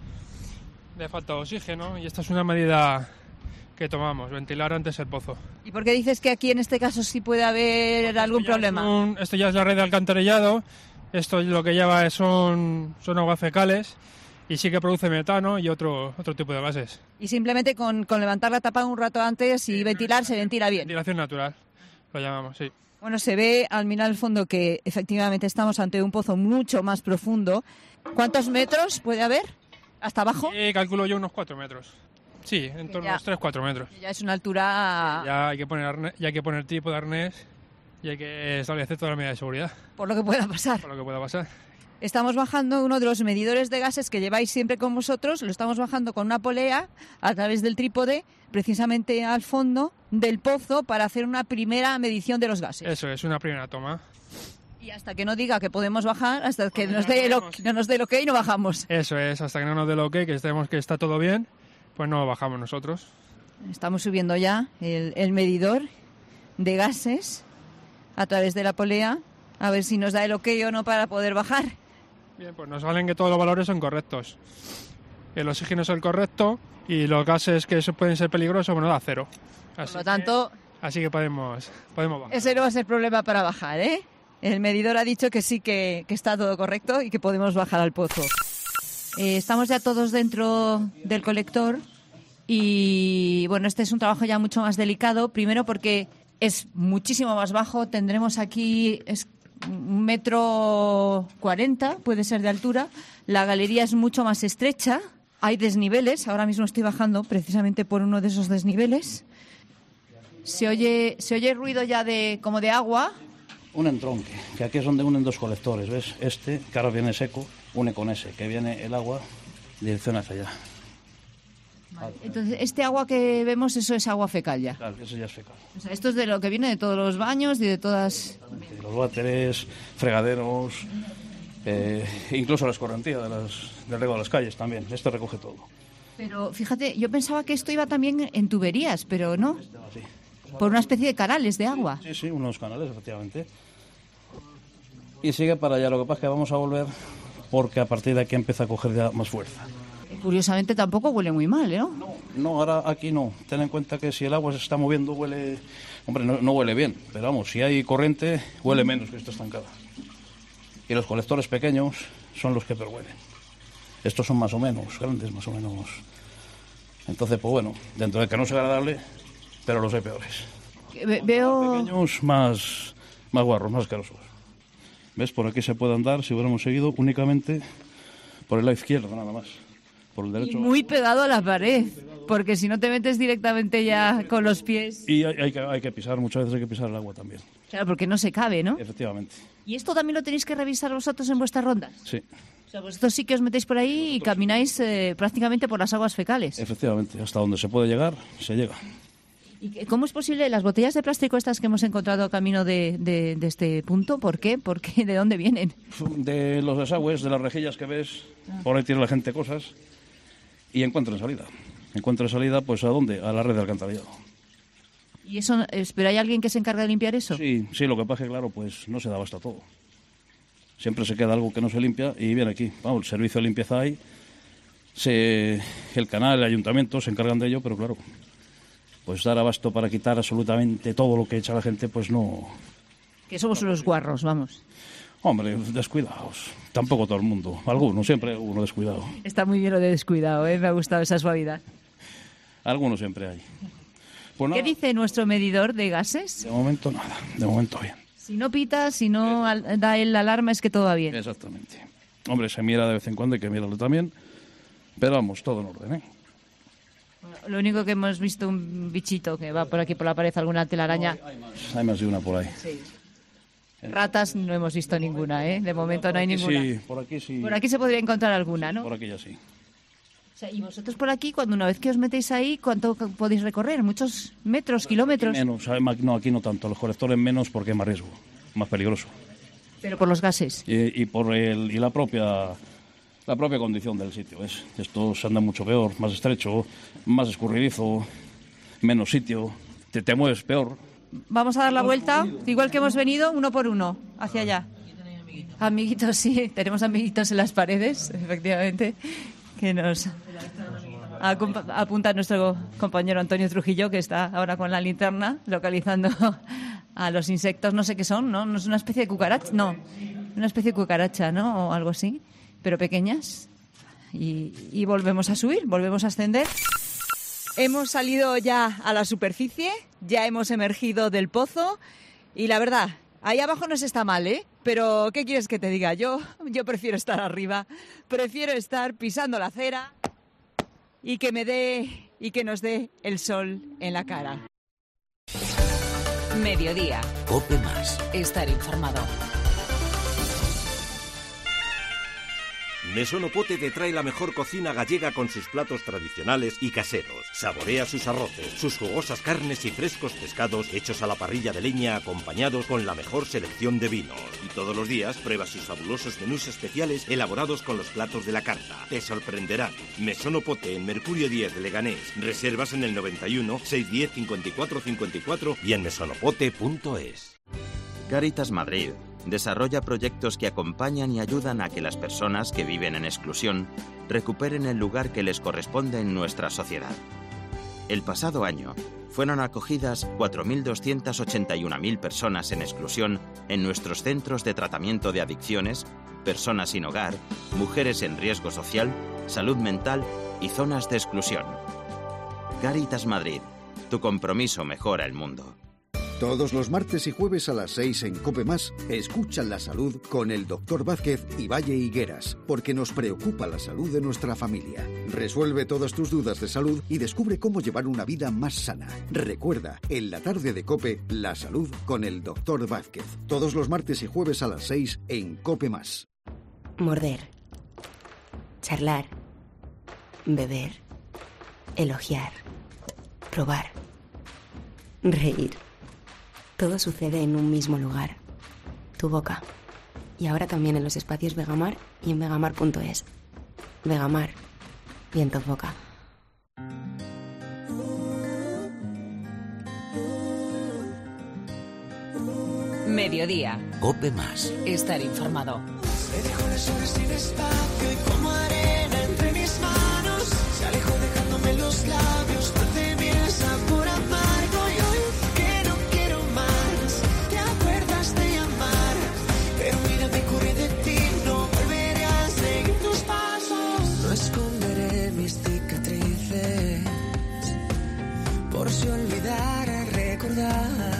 de falta de oxígeno, y esta es una medida que tomamos, ventilar antes el pozo. ¿Y por qué dices que aquí en este caso sí puede haber algún problema? Esto ya es la red de alcantarillado. Esto lo que lleva son aguas fecales y sí que produce metano y otro tipo de gases. Y simplemente con levantar la tapa un rato antes y ventilar, se ventila bien. Ventilación natural, lo llamamos, sí. Bueno, se ve al mirar al fondo que efectivamente estamos ante un pozo mucho más profundo. ¿Cuántos metros puede haber hasta abajo? Calculo yo unos 4 metros. Sí, en torno a unos 3-4 metros. Ya es una altura... Ya hay que poner tipo de arnés. Y hay que establecer toda la medida de seguridad. Por lo que pueda pasar. Estamos bajando uno de los medidores de gases que lleváis siempre con vosotros. Lo estamos bajando con una polea a través del trípode, precisamente al fondo del pozo, para hacer una primera medición de los gases. Eso es, una primera toma. Y hasta que no diga que podemos bajar, hasta que no nos dé el ok, no bajamos. Eso es, hasta que no nos dé el ok, que estemos que está todo bien, pues no bajamos nosotros. Estamos subiendo ya el medidor de gases a través de la polea, a ver si nos da el ok o no para poder bajar. Bien, pues nos salen que todos los valores son correctos. El oxígeno es el correcto y los gases que pueden ser peligrosos, bueno, da 0. Por lo tanto... Así que podemos bajar. Ese no va a ser problema para bajar, ¿eh? El medidor ha dicho que sí, que está todo correcto y que podemos bajar al pozo. Estamos ya todos dentro del colector y, bueno, este es un trabajo ya mucho más delicado. Primero porque es muchísimo más bajo. Tendremos aquí 1,40 m, puede ser de altura. La galería es mucho más estrecha. Hay desniveles. Ahora mismo estoy bajando precisamente por uno de esos desniveles. Se oye ruido ya como de agua. Un entronque, que aquí es donde unen dos colectores, ¿ves? Este, que ahora viene seco, une con ese, que viene el agua dirección hacia allá. Vale. Entonces, este agua que vemos, eso es agua fecal ya. Claro, eso ya es fecal. O sea, esto es de lo que viene de todos los baños y de todas... Los váteres, fregaderos, incluso la escorrentía del riego de las calles también. Esto recoge todo. Pero fíjate, yo pensaba que esto iba también en tuberías, pero no. Sí. Por una especie de canales de agua. Sí, unos canales, efectivamente. Y sigue para allá. Lo que pasa es que vamos a volver porque a partir de aquí empieza a coger ya más fuerza. Curiosamente tampoco huele muy mal, ¿no? No, ahora aquí no. Ten en cuenta que si el agua se está moviendo huele... Hombre, no huele bien, pero vamos, si hay corriente huele menos que esta estancada. Y los colectores pequeños son los que peor huelen. Estos son más o menos grandes, más o menos. Entonces, pues bueno, dentro de que no es agradable, pero los hay peores. Veo... Pequeños, más guarros, más asquerosos. ¿Ves? Por aquí se puede andar, si hubiéramos seguido, únicamente por el lado izquierdo, nada más. Por el derecho. Y muy pegado a la pared, porque si no te metes directamente ya con los pies... Y hay que pisar, muchas veces hay que pisar el agua también. Claro, porque no se cabe, ¿no? Efectivamente. ¿Y esto también lo tenéis que revisar vosotros en vuestras rondas? Sí. O sea, vosotros sí que os metéis por ahí y camináis prácticamente por las aguas fecales. Efectivamente, hasta donde se puede llegar, se llega. ¿Y cómo es posible las botellas de plástico estas que hemos encontrado camino de este punto? ¿Por qué? ¿De dónde vienen? De los desagües, de las rejillas que ves, por ahí tiene la gente cosas y encuentran salida. Encuentran salida, pues ¿a dónde? A la red de alcantarillado. ¿Y eso, pero hay alguien que se encarga de limpiar eso? Sí, lo que pasa es que, claro, pues no se da basta todo. Siempre se queda algo que no se limpia y viene aquí. Vamos, el servicio de limpieza hay, el canal, el ayuntamiento se encargan de ello, pero claro, pues dar abasto para quitar absolutamente todo lo que echa la gente, pues no... Que somos unos guarros, vamos. Hombre, descuidados. Tampoco todo el mundo. Algunos, siempre uno descuidado. Está muy bien lo de descuidado, ¿eh? Me ha gustado esa suavidad. Algunos siempre hay. Pues ¿Qué dice nuestro medidor de gases? De momento nada, de momento bien. Si no pita, si no da el alarma, es que todo va bien. Exactamente. Hombre, se mira de vez en cuando, hay que mirarlo también. Pero vamos, todo en orden, ¿eh? Lo único que hemos visto un bichito que va por aquí por la pared, alguna telaraña. Hay más de una por ahí. Sí. Ratas no hemos visto ninguna, ¿eh? De momento no hay ninguna. Sí, por aquí sí. Por aquí se podría encontrar alguna, ¿no? Por aquí ya sí. O sea, y vosotros por aquí, cuando una vez que os metéis ahí, ¿cuánto podéis recorrer? ¿Muchos metros, kilómetros? Menos, no, aquí no tanto. Los colectores menos porque hay más riesgo, más peligroso. Pero por los gases. Y por la propia condición del sitio, ¿ves? Esto se anda mucho peor, más estrecho, más escurridizo, menos sitio, te mueves peor. Vamos a dar la vuelta, igual que hemos venido, uno por uno, hacia allá. Amiguitos, sí, tenemos amiguitos en las paredes, efectivamente, que nos apunta nuestro compañero Antonio Trujillo, que está ahora con la linterna localizando a los insectos, no sé qué son, ¿no? No es una especie de cucaracha, no, una especie de cucaracha, ¿no? O algo así, pero pequeñas. Y volvemos a subir, volvemos a ascender. Hemos salido ya a la superficie, ya hemos emergido del pozo y la verdad, ahí abajo no se está mal, ¿eh? Pero, ¿qué quieres que te diga? Yo prefiero estar arriba, prefiero estar pisando la acera y que nos dé el sol en la cara. Mediodía. COPE más. Estar informado. Mesón Pote te trae la mejor cocina gallega con sus platos tradicionales y caseros. Saborea sus arroces, sus jugosas carnes y frescos pescados hechos a la parrilla de leña acompañados con la mejor selección de vinos. Y todos los días prueba sus fabulosos menús especiales elaborados con los platos de la carta. Te sorprenderán. Mesón Pote en Mercurio 10 de Leganés. Reservas en el 91 610 54 54 y en mesonopote.es. Cáritas Madrid desarrolla proyectos que acompañan y ayudan a que las personas que viven en exclusión recuperen el lugar que les corresponde en nuestra sociedad. El pasado año fueron acogidas 4.281.000 personas en exclusión en nuestros centros de tratamiento de adicciones, personas sin hogar, mujeres en riesgo social, salud mental y zonas de exclusión. Cáritas Madrid, tu compromiso mejora el mundo. Todos los martes y jueves a las 6 en COPE+, escucha la salud con el Dr. Vázquez y Valle Higueras, porque nos preocupa la salud de nuestra familia. Resuelve todas tus dudas de salud y descubre cómo llevar una vida más sana. Recuerda, en la tarde de COPE, la salud con el Dr. Vázquez. Todos los martes y jueves a las 6 en COPE+. Morder. Charlar. Beber. Elogiar. Probar. Reír. Todo sucede en un mismo lugar. Tu boca. Y ahora también en los espacios Vegamar y en vegamar.es. Vegamar. Viento en boca. Mediodía. COPE+. Estar informado. Me dejó las horas y despacio y como arena entre mis manos. Se alejó dejándome los labios, dulce miel, sabor amargo. Y hoy que no quiero más, te acuerdas de llamar. Pero mira, me corrí de ti, no volveré a seguir tus pasos. No esconderé mis cicatrices, por si olvidara recordar.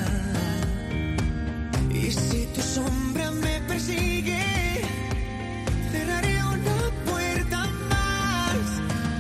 Y si tu sombra me persigue, cerraré una puerta más.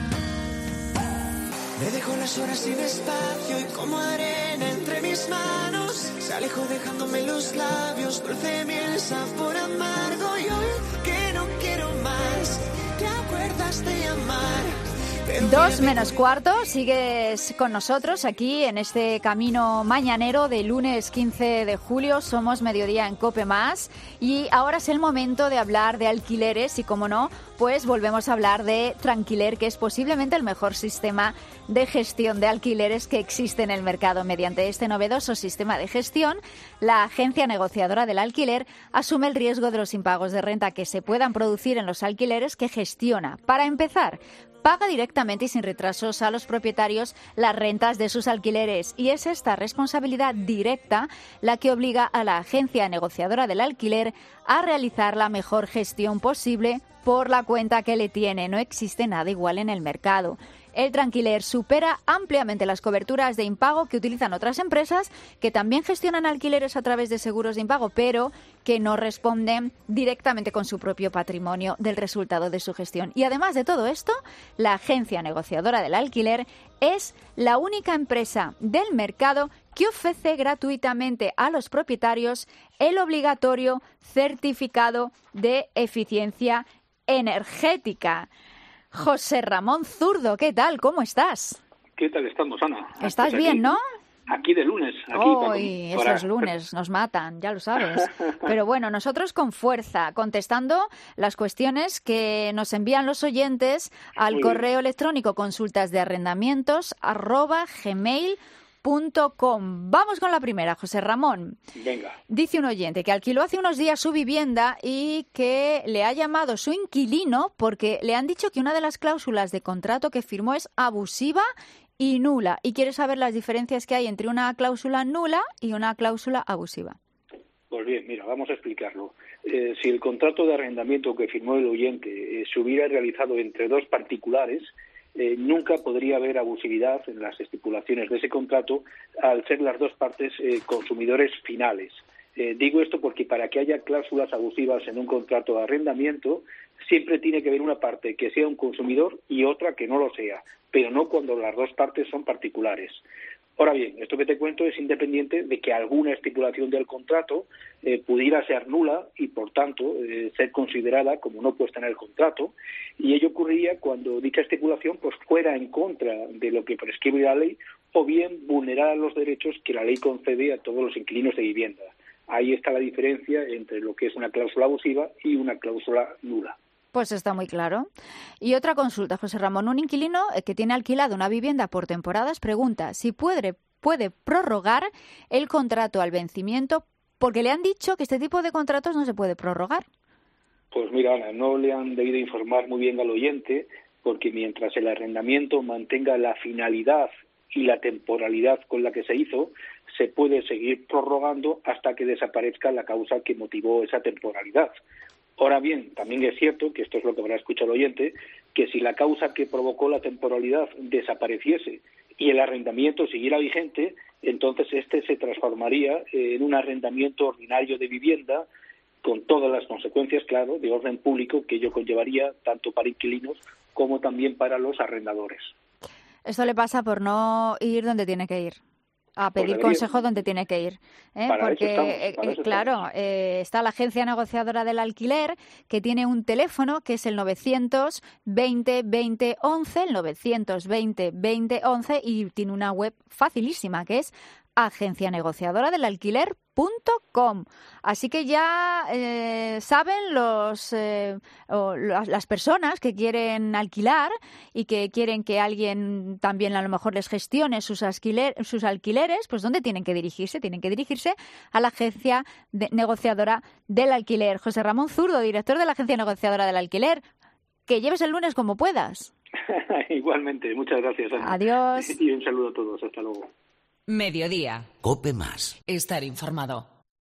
Me dejó las horas y despacio y como arena entre mis manos. Se alejó dejándome los labios, dulce miel, sabor amargo. Y hoy que no quiero más, te acuerdas de llamar. 2 menos cuarto, sigues con nosotros aquí en este camino mañanero de lunes 15 de julio. Somos Mediodía en COPE+, y ahora es el momento de hablar de alquileres y, como no, pues volvemos a hablar de Tranquiler, que es posiblemente el mejor sistema de gestión de alquileres que existe en el mercado. Mediante este novedoso sistema de gestión, la agencia negociadora del alquiler asume el riesgo de los impagos de renta que se puedan producir en los alquileres que gestiona. Para empezar, paga directamente y sin retrasos a los propietarios las rentas de sus alquileres, y es esta responsabilidad directa la que obliga a la agencia negociadora del alquiler a realizar la mejor gestión posible por la cuenta que le tiene. No existe nada igual en el mercado. El Tranquiler supera ampliamente las coberturas de impago que utilizan otras empresas que también gestionan alquileres a través de seguros de impago, pero que no responden directamente con su propio patrimonio del resultado de su gestión. Y además de todo esto, la agencia negociadora del alquiler es la única empresa del mercado que ofrece gratuitamente a los propietarios el obligatorio certificado de eficiencia energética. José Ramón Zurdo, ¿qué tal? ¿Cómo estás? ¿Qué tal estamos, Ana? ¿Estás pues bien, no? Aquí de lunes. Esos lunes nos matan, ya lo sabes. Pero bueno, nosotros con fuerza, contestando las cuestiones que nos envían los oyentes al correo electrónico consultasdearrendamientos@gmail.com. Vamos con la primera, José Ramón. Venga. Dice un oyente que alquiló hace unos días su vivienda y que le ha llamado su inquilino porque le han dicho que una de las cláusulas de contrato que firmó es abusiva y nula, y quiere saber las diferencias que hay entre una cláusula nula y una cláusula abusiva. Pues bien, mira, vamos a explicarlo. Si el contrato de arrendamiento que firmó el oyente se hubiera realizado entre dos particulares, nunca podría haber abusividad en las estipulaciones de ese contrato al ser las dos partes consumidores finales. Digo esto porque para que haya cláusulas abusivas en un contrato de arrendamiento siempre tiene que haber una parte que sea un consumidor y otra que no lo sea, pero no cuando las dos partes son particulares. Ahora bien, esto que te cuento es independiente de que alguna estipulación del contrato pudiera ser nula y, por tanto, ser considerada como no puesta en el contrato, y ello ocurriría cuando dicha estipulación pues fuera en contra de lo que prescribe la ley o bien vulnerara los derechos que la ley concede a todos los inquilinos de vivienda. Ahí está la diferencia entre lo que es una cláusula abusiva y una cláusula nula. Pues está muy claro. Y otra consulta, José Ramón. Un inquilino que tiene alquilado una vivienda por temporadas pregunta si puede prorrogar el contrato al vencimiento, porque le han dicho que este tipo de contratos no se puede prorrogar. Pues mira, Ana, no le han debido informar muy bien al oyente, porque mientras el arrendamiento mantenga la finalidad y la temporalidad con la que se hizo, se puede seguir prorrogando hasta que desaparezca la causa que motivó esa temporalidad. Ahora bien, también es cierto, que esto es lo que habrá escuchado el oyente, que si la causa que provocó la temporalidad desapareciese y el arrendamiento siguiera vigente, entonces este se transformaría en un arrendamiento ordinario de vivienda con todas las consecuencias, claro, de orden público que ello conllevaría tanto para inquilinos como también para los arrendadores. Esto le pasa por no ir donde tiene que ir, a pedir consejo donde tiene que ir. Porque, claro, está la Agencia Negociadora del Alquiler, que tiene un teléfono que es el 920-2011, el 920-2011, y tiene una web facilísima que es agencianegociadoradelalquiler.com. Así que ya saben las personas que quieren alquilar y que quieren que alguien también a lo mejor les gestione sus alquileres, pues ¿dónde tienen que dirigirse? Tienen que dirigirse a la Agencia Negociadora del Alquiler. José Ramón Zurdo, director de la Agencia Negociadora del Alquiler, que lleves el lunes como puedas. Igualmente, muchas gracias, Ana. Adiós. Y un saludo a todos, hasta luego. Mediodía. Cope Más. Estar informado.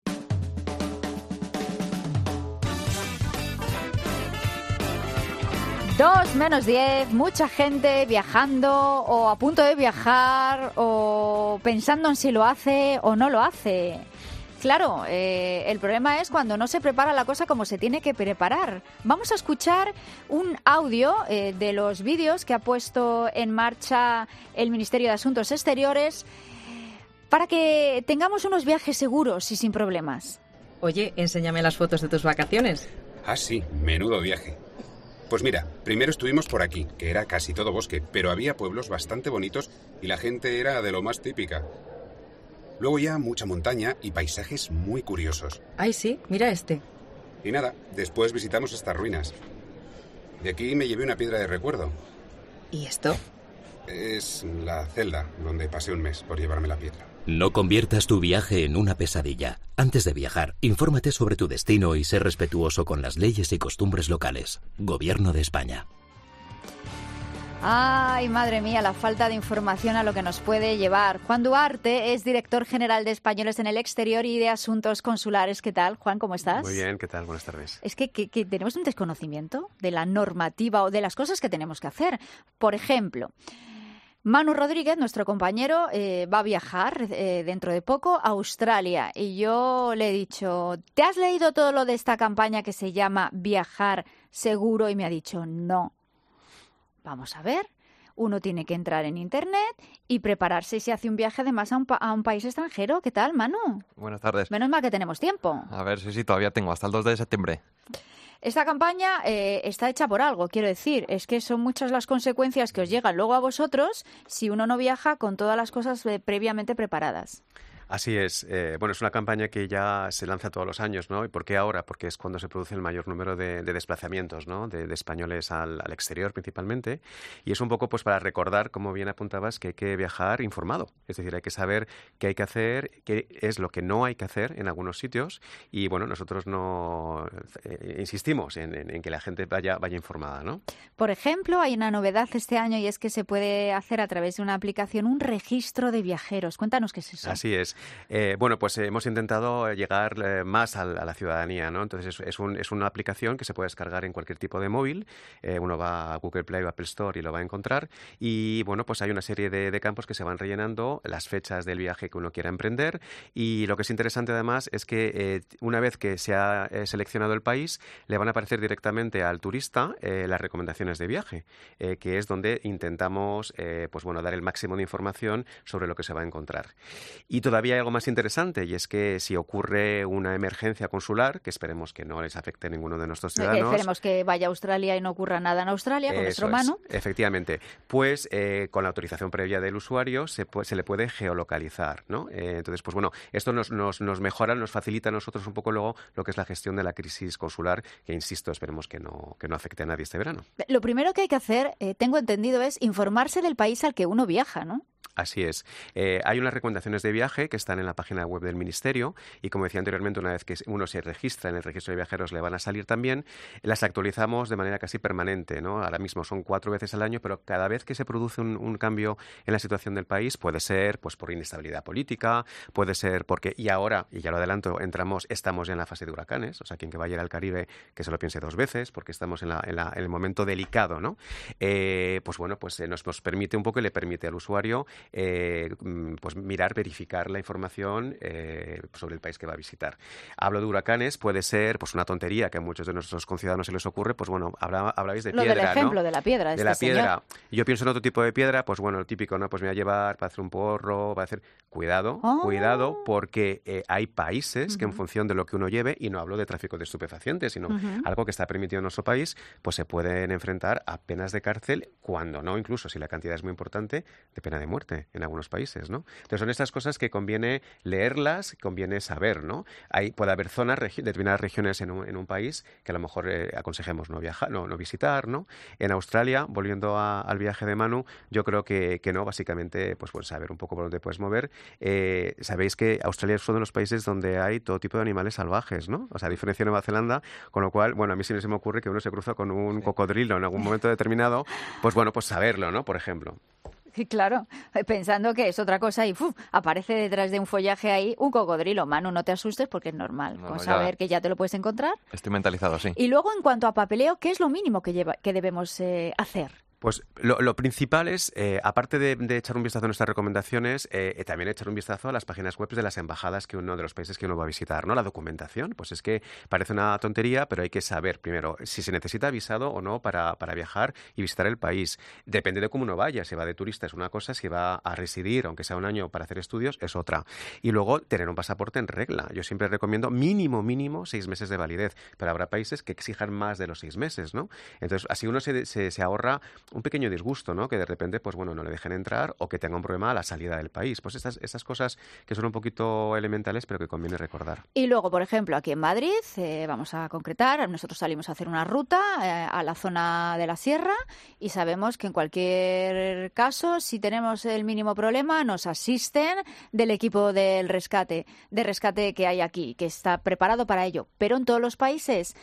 Dos menos 10, mucha gente viajando o a punto de viajar o pensando en si lo hace o no lo hace. Claro, el problema es cuando no se prepara la cosa como se tiene que preparar. Vamos a escuchar un audio de los vídeos que ha puesto en marcha el Ministerio de Asuntos Exteriores para que tengamos unos viajes seguros y sin problemas. Oye, enséñame las fotos de tus vacaciones. Ah, sí, menudo viaje. Pues mira, primero estuvimos por aquí, que era casi todo bosque, pero había pueblos bastante bonitos y la gente era de lo más típica. Luego ya mucha montaña y paisajes muy curiosos. Ay, sí, mira este. Y nada, después visitamos estas ruinas. De aquí me llevé una piedra de recuerdo. ¿Y esto? Es la celda donde pasé un mes por llevarme la piedra. No conviertas tu viaje en una pesadilla. Antes de viajar, infórmate sobre tu destino y sé respetuoso con las leyes y costumbres locales. Gobierno de España. Ay, madre mía, la falta de información a lo que nos puede llevar. Juan Duarte es director general de Españoles en el Exterior y de Asuntos Consulares. ¿Qué tal, Juan? ¿Cómo estás? Muy bien, ¿qué tal? Buenas tardes. Es que tenemos un desconocimiento de la normativa o de las cosas que tenemos que hacer. Por ejemplo, Manu Rodríguez, nuestro compañero, va a viajar dentro de poco a Australia. Y yo le he dicho, ¿te has leído todo lo de esta campaña que se llama Viajar Seguro? Y me ha dicho, no. Vamos a ver, uno tiene que entrar en Internet y prepararse si hace un viaje además a un país extranjero. ¿Qué tal, Manu? Buenas tardes. Menos mal que tenemos tiempo. A ver, sí, todavía tengo, hasta el 2 de septiembre. Esta campaña está hecha por algo, quiero decir. Es que son muchas las consecuencias que os llegan luego a vosotros si uno no viaja con todas las cosas previamente preparadas. Así es. Bueno, es una campaña que ya se lanza todos los años, ¿no? ¿Y por qué ahora? Porque es cuando se produce el mayor número de desplazamientos, ¿no? De españoles al exterior principalmente. Y es un poco pues para recordar, como bien apuntabas, que hay que viajar informado. Es decir, hay que saber qué hay que hacer, qué es lo que no hay que hacer en algunos sitios. Y bueno, nosotros no insistimos en que la gente vaya informada, ¿no? Por ejemplo, hay una novedad este año y es que se puede hacer a través de una aplicación un registro de viajeros. Cuéntanos qué es eso. Así es. Bueno, pues hemos intentado llegar más a la ciudadanía, ¿no? Entonces es una aplicación que se puede descargar en cualquier tipo de móvil. Uno va a Google Play o Apple Store y lo va a encontrar. Y bueno, pues hay una serie de campos que se van rellenando, las fechas del viaje que uno quiera emprender. Y lo que es interesante además es que una vez que se ha seleccionado el país, le van a aparecer directamente al turista las recomendaciones de viaje, que es donde intentamos pues bueno, dar el máximo de información sobre lo que se va a encontrar. Y todavía hay algo más interesante, y es que si ocurre una emergencia consular, que esperemos que no les afecte a ninguno de nuestros ciudadanos. Esperemos que vaya a Australia y no ocurra nada en Australia con nuestro Manu. Efectivamente. Pues con la autorización previa del usuario se le puede geolocalizar, ¿no? Entonces, pues bueno, esto nos mejora, nos facilita a nosotros un poco luego lo que es la gestión de la crisis consular, que insisto, esperemos que no afecte a nadie este verano. Lo primero que hay que hacer, tengo entendido, es informarse del país al que uno viaja, ¿no? Así es. Hay unas recomendaciones de viaje que están en la página web del Ministerio y, como decía anteriormente, una vez que uno se registra en el registro de viajeros le van a salir también. Las actualizamos de manera casi permanente, ¿no? Ahora mismo son 4 veces al año, pero cada vez que se produce un cambio en la situación del país, puede ser pues por inestabilidad política, puede ser porque, y ahora, y ya lo adelanto, estamos ya en la fase de huracanes, o sea, quien que vaya a ir al Caribe que se lo piense 2 veces, porque estamos en el momento delicado, ¿no? Pues bueno, pues nos permite un poco y le permite al usuario pues mirar, verificar la información sobre el país que va a visitar. Hablo de huracanes, puede ser pues una tontería que a muchos de nuestros conciudadanos se les ocurre, pues bueno, hablabais de Lo piedra, del ejemplo ¿no? de la piedra, de la piedra. Yo pienso en otro tipo de piedra, pues bueno, el típico, ¿no? Pues me va a llevar para hacer un porro, para hacer... Cuidado, cuidado, porque hay países que en función de lo que uno lleve, y no hablo de tráfico de estupefacientes, sino algo que está permitido en nuestro país, pues se pueden enfrentar a penas de cárcel, cuando no, incluso si la cantidad es muy importante, de pena de muerte en algunos países, ¿no? Entonces son estas cosas que conviene leerlas, conviene saber, ¿no? Puede haber zonas, determinadas regiones en un país que a lo mejor aconsejemos no viajar, no visitar, ¿no? En Australia, volviendo al viaje de Manu, yo creo que no, básicamente, pues saber un poco por dónde puedes mover. Sabéis que Australia es uno de los países donde hay todo tipo de animales salvajes, ¿no? O sea, a diferencia de Nueva Zelanda, con lo cual, bueno, a mí siempre se me ocurre que uno se cruza con un cocodrilo en algún momento determinado, pues bueno, pues saberlo, ¿no? Por ejemplo. Sí, claro, pensando que es otra cosa y aparece detrás de un follaje ahí un cocodrilo. Manu, no te asustes porque es normal, con saber que ya te lo puedes encontrar. Estoy mentalizado, sí. Y luego, en cuanto a papeleo, ¿qué es lo mínimo que debemos hacer? Pues lo principal es, aparte de echar un vistazo a nuestras recomendaciones, también echar un vistazo a las páginas web de las embajadas de los países que uno va a visitar, ¿no? La documentación, pues es que parece una tontería, pero hay que saber primero si se necesita visado o no para viajar y visitar el país. Depende de cómo uno vaya, si va de turista es una cosa, si va a residir, aunque sea un año para hacer estudios, es otra. Y luego tener un pasaporte en regla. Yo siempre recomiendo mínimo 6 meses de validez, pero habrá países que exijan más de los 6 meses, ¿no? Entonces, así uno se ahorra un pequeño disgusto, ¿no? Que de repente, pues bueno, no le dejen entrar o que tenga un problema a la salida del país. Pues estas cosas que son un poquito elementales, pero que conviene recordar. Y luego, por ejemplo, aquí en Madrid, vamos a concretar, nosotros salimos a hacer una ruta a la zona de la sierra y sabemos que en cualquier caso, si tenemos el mínimo problema, nos asisten del equipo de rescate que hay aquí, que está preparado para ello. Pero en todos los países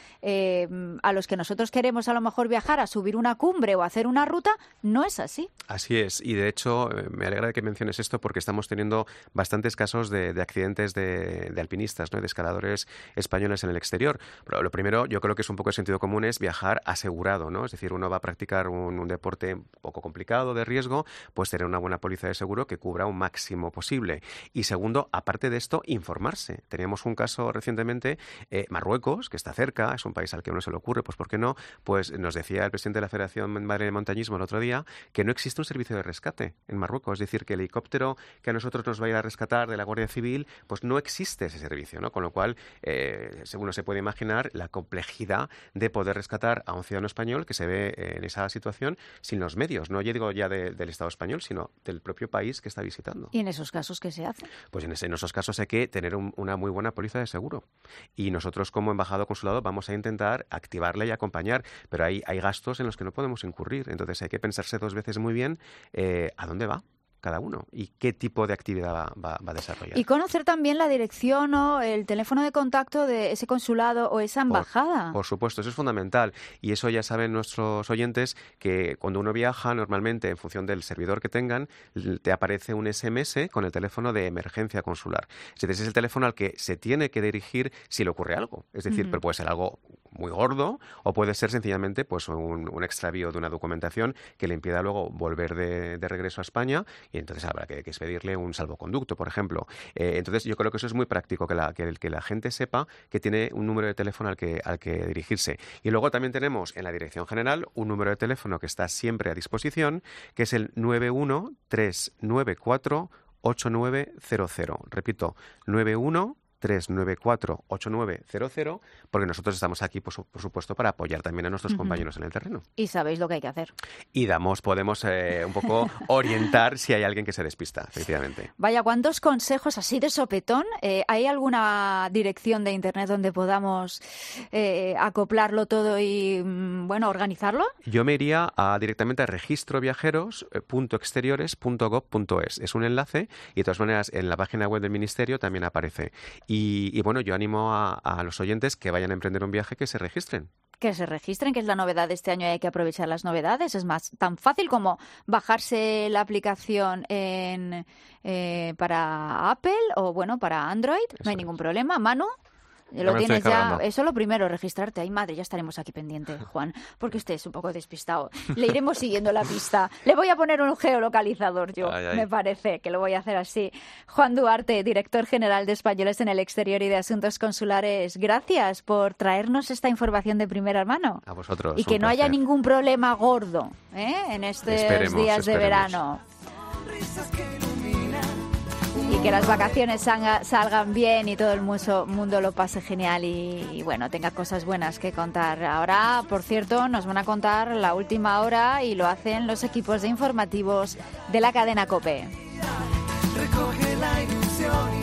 a los que nosotros queremos a lo mejor viajar a subir una cumbre o hacer una ruta, no es así. Así es, y de hecho me alegra que menciones esto porque estamos teniendo bastantes casos de accidentes de alpinistas, ¿no? De escaladores españoles en el exterior. Pero lo primero, yo creo que es un poco de sentido común, es viajar asegurado, ¿no? Es decir, uno va a practicar un deporte un poco complicado, de riesgo, pues tener una buena póliza de seguro que cubra un máximo posible. Y segundo, aparte de esto, informarse. Teníamos un caso recientemente, Marruecos, que está cerca, es un país al que uno se le ocurre, pues ¿por qué no? Pues nos decía el presidente de la Federación Madre de Montañismo el otro día que no existe un servicio de rescate en Marruecos, es decir, que el helicóptero que a nosotros nos va a ir a rescatar de la Guardia Civil, pues no existe ese servicio, ¿no? Con lo cual, uno se puede imaginar la complejidad de poder rescatar a un ciudadano español que se ve en esa situación sin los medios, no digo ya del Estado español, sino del propio país que está visitando. ¿Y en esos casos qué se hace? Pues en esos casos hay que tener una muy buena póliza de seguro. Y nosotros como embajada o consulado vamos a intentar activarla y acompañar, pero hay gastos en los que no podemos incurrir. Entonces hay que pensarse 2 veces muy bien a dónde va cada uno y qué tipo de actividad va a desarrollar. Y conocer también la dirección o el teléfono de contacto de ese consulado o esa embajada. Por supuesto, eso es fundamental. Y eso ya saben nuestros oyentes que cuando uno viaja, normalmente en función del servidor que tengan, te aparece un SMS con el teléfono de emergencia consular. Ese es el teléfono al que se tiene que dirigir si le ocurre algo. Es decir, pero puede ser algo muy gordo o puede ser sencillamente pues un extravío de una documentación que le impida luego volver de regreso a España y entonces habrá que expedirle un salvoconducto, por ejemplo. Entonces yo creo que eso es muy práctico, que la gente sepa que tiene un número de teléfono al que dirigirse. Y luego también tenemos en la dirección general un número de teléfono que está siempre a disposición, que es el 913948900. Repito, 394-8900, porque nosotros estamos aquí, por supuesto, para apoyar también a nuestros compañeros en el terreno. Y sabéis lo que hay que hacer. Y podemos un poco orientar si hay alguien que se despista, efectivamente. Vaya, ¿cuántos consejos así de sopetón? ¿Hay alguna dirección de internet donde podamos acoplarlo todo y, organizarlo? Yo me iría directamente a registroviajeros.exteriores.gov.es. Es un enlace y, de todas maneras, en la página web del Ministerio también aparece. Y bueno, yo animo a los oyentes que vayan a emprender un viaje que se registren. Que se registren, que es la novedad de este año y hay que aprovechar las novedades. Es más, tan fácil como bajarse la aplicación para Apple o para Android. No hay ningún problema. Manu, Lo tienes ya. Eso lo primero, registrarte. Ay, madre, ya estaremos aquí pendiente, Juan, porque usted es un poco despistado. Le iremos siguiendo la pista. Le voy a poner un geolocalizador yo, me parece que lo voy a hacer así. Juan Duarte, director general de Españoles en el Exterior y de Asuntos Consulares, gracias por traernos esta información de primera mano. A vosotros. Y que no haya ningún problema gordo en estos días de verano. Y que las vacaciones salgan bien y todo el mundo lo pase genial y bueno, tenga cosas buenas que contar. Ahora, por cierto, nos van a contar la última hora y lo hacen los equipos de informativos de la cadena COPE. Recoge la ilusión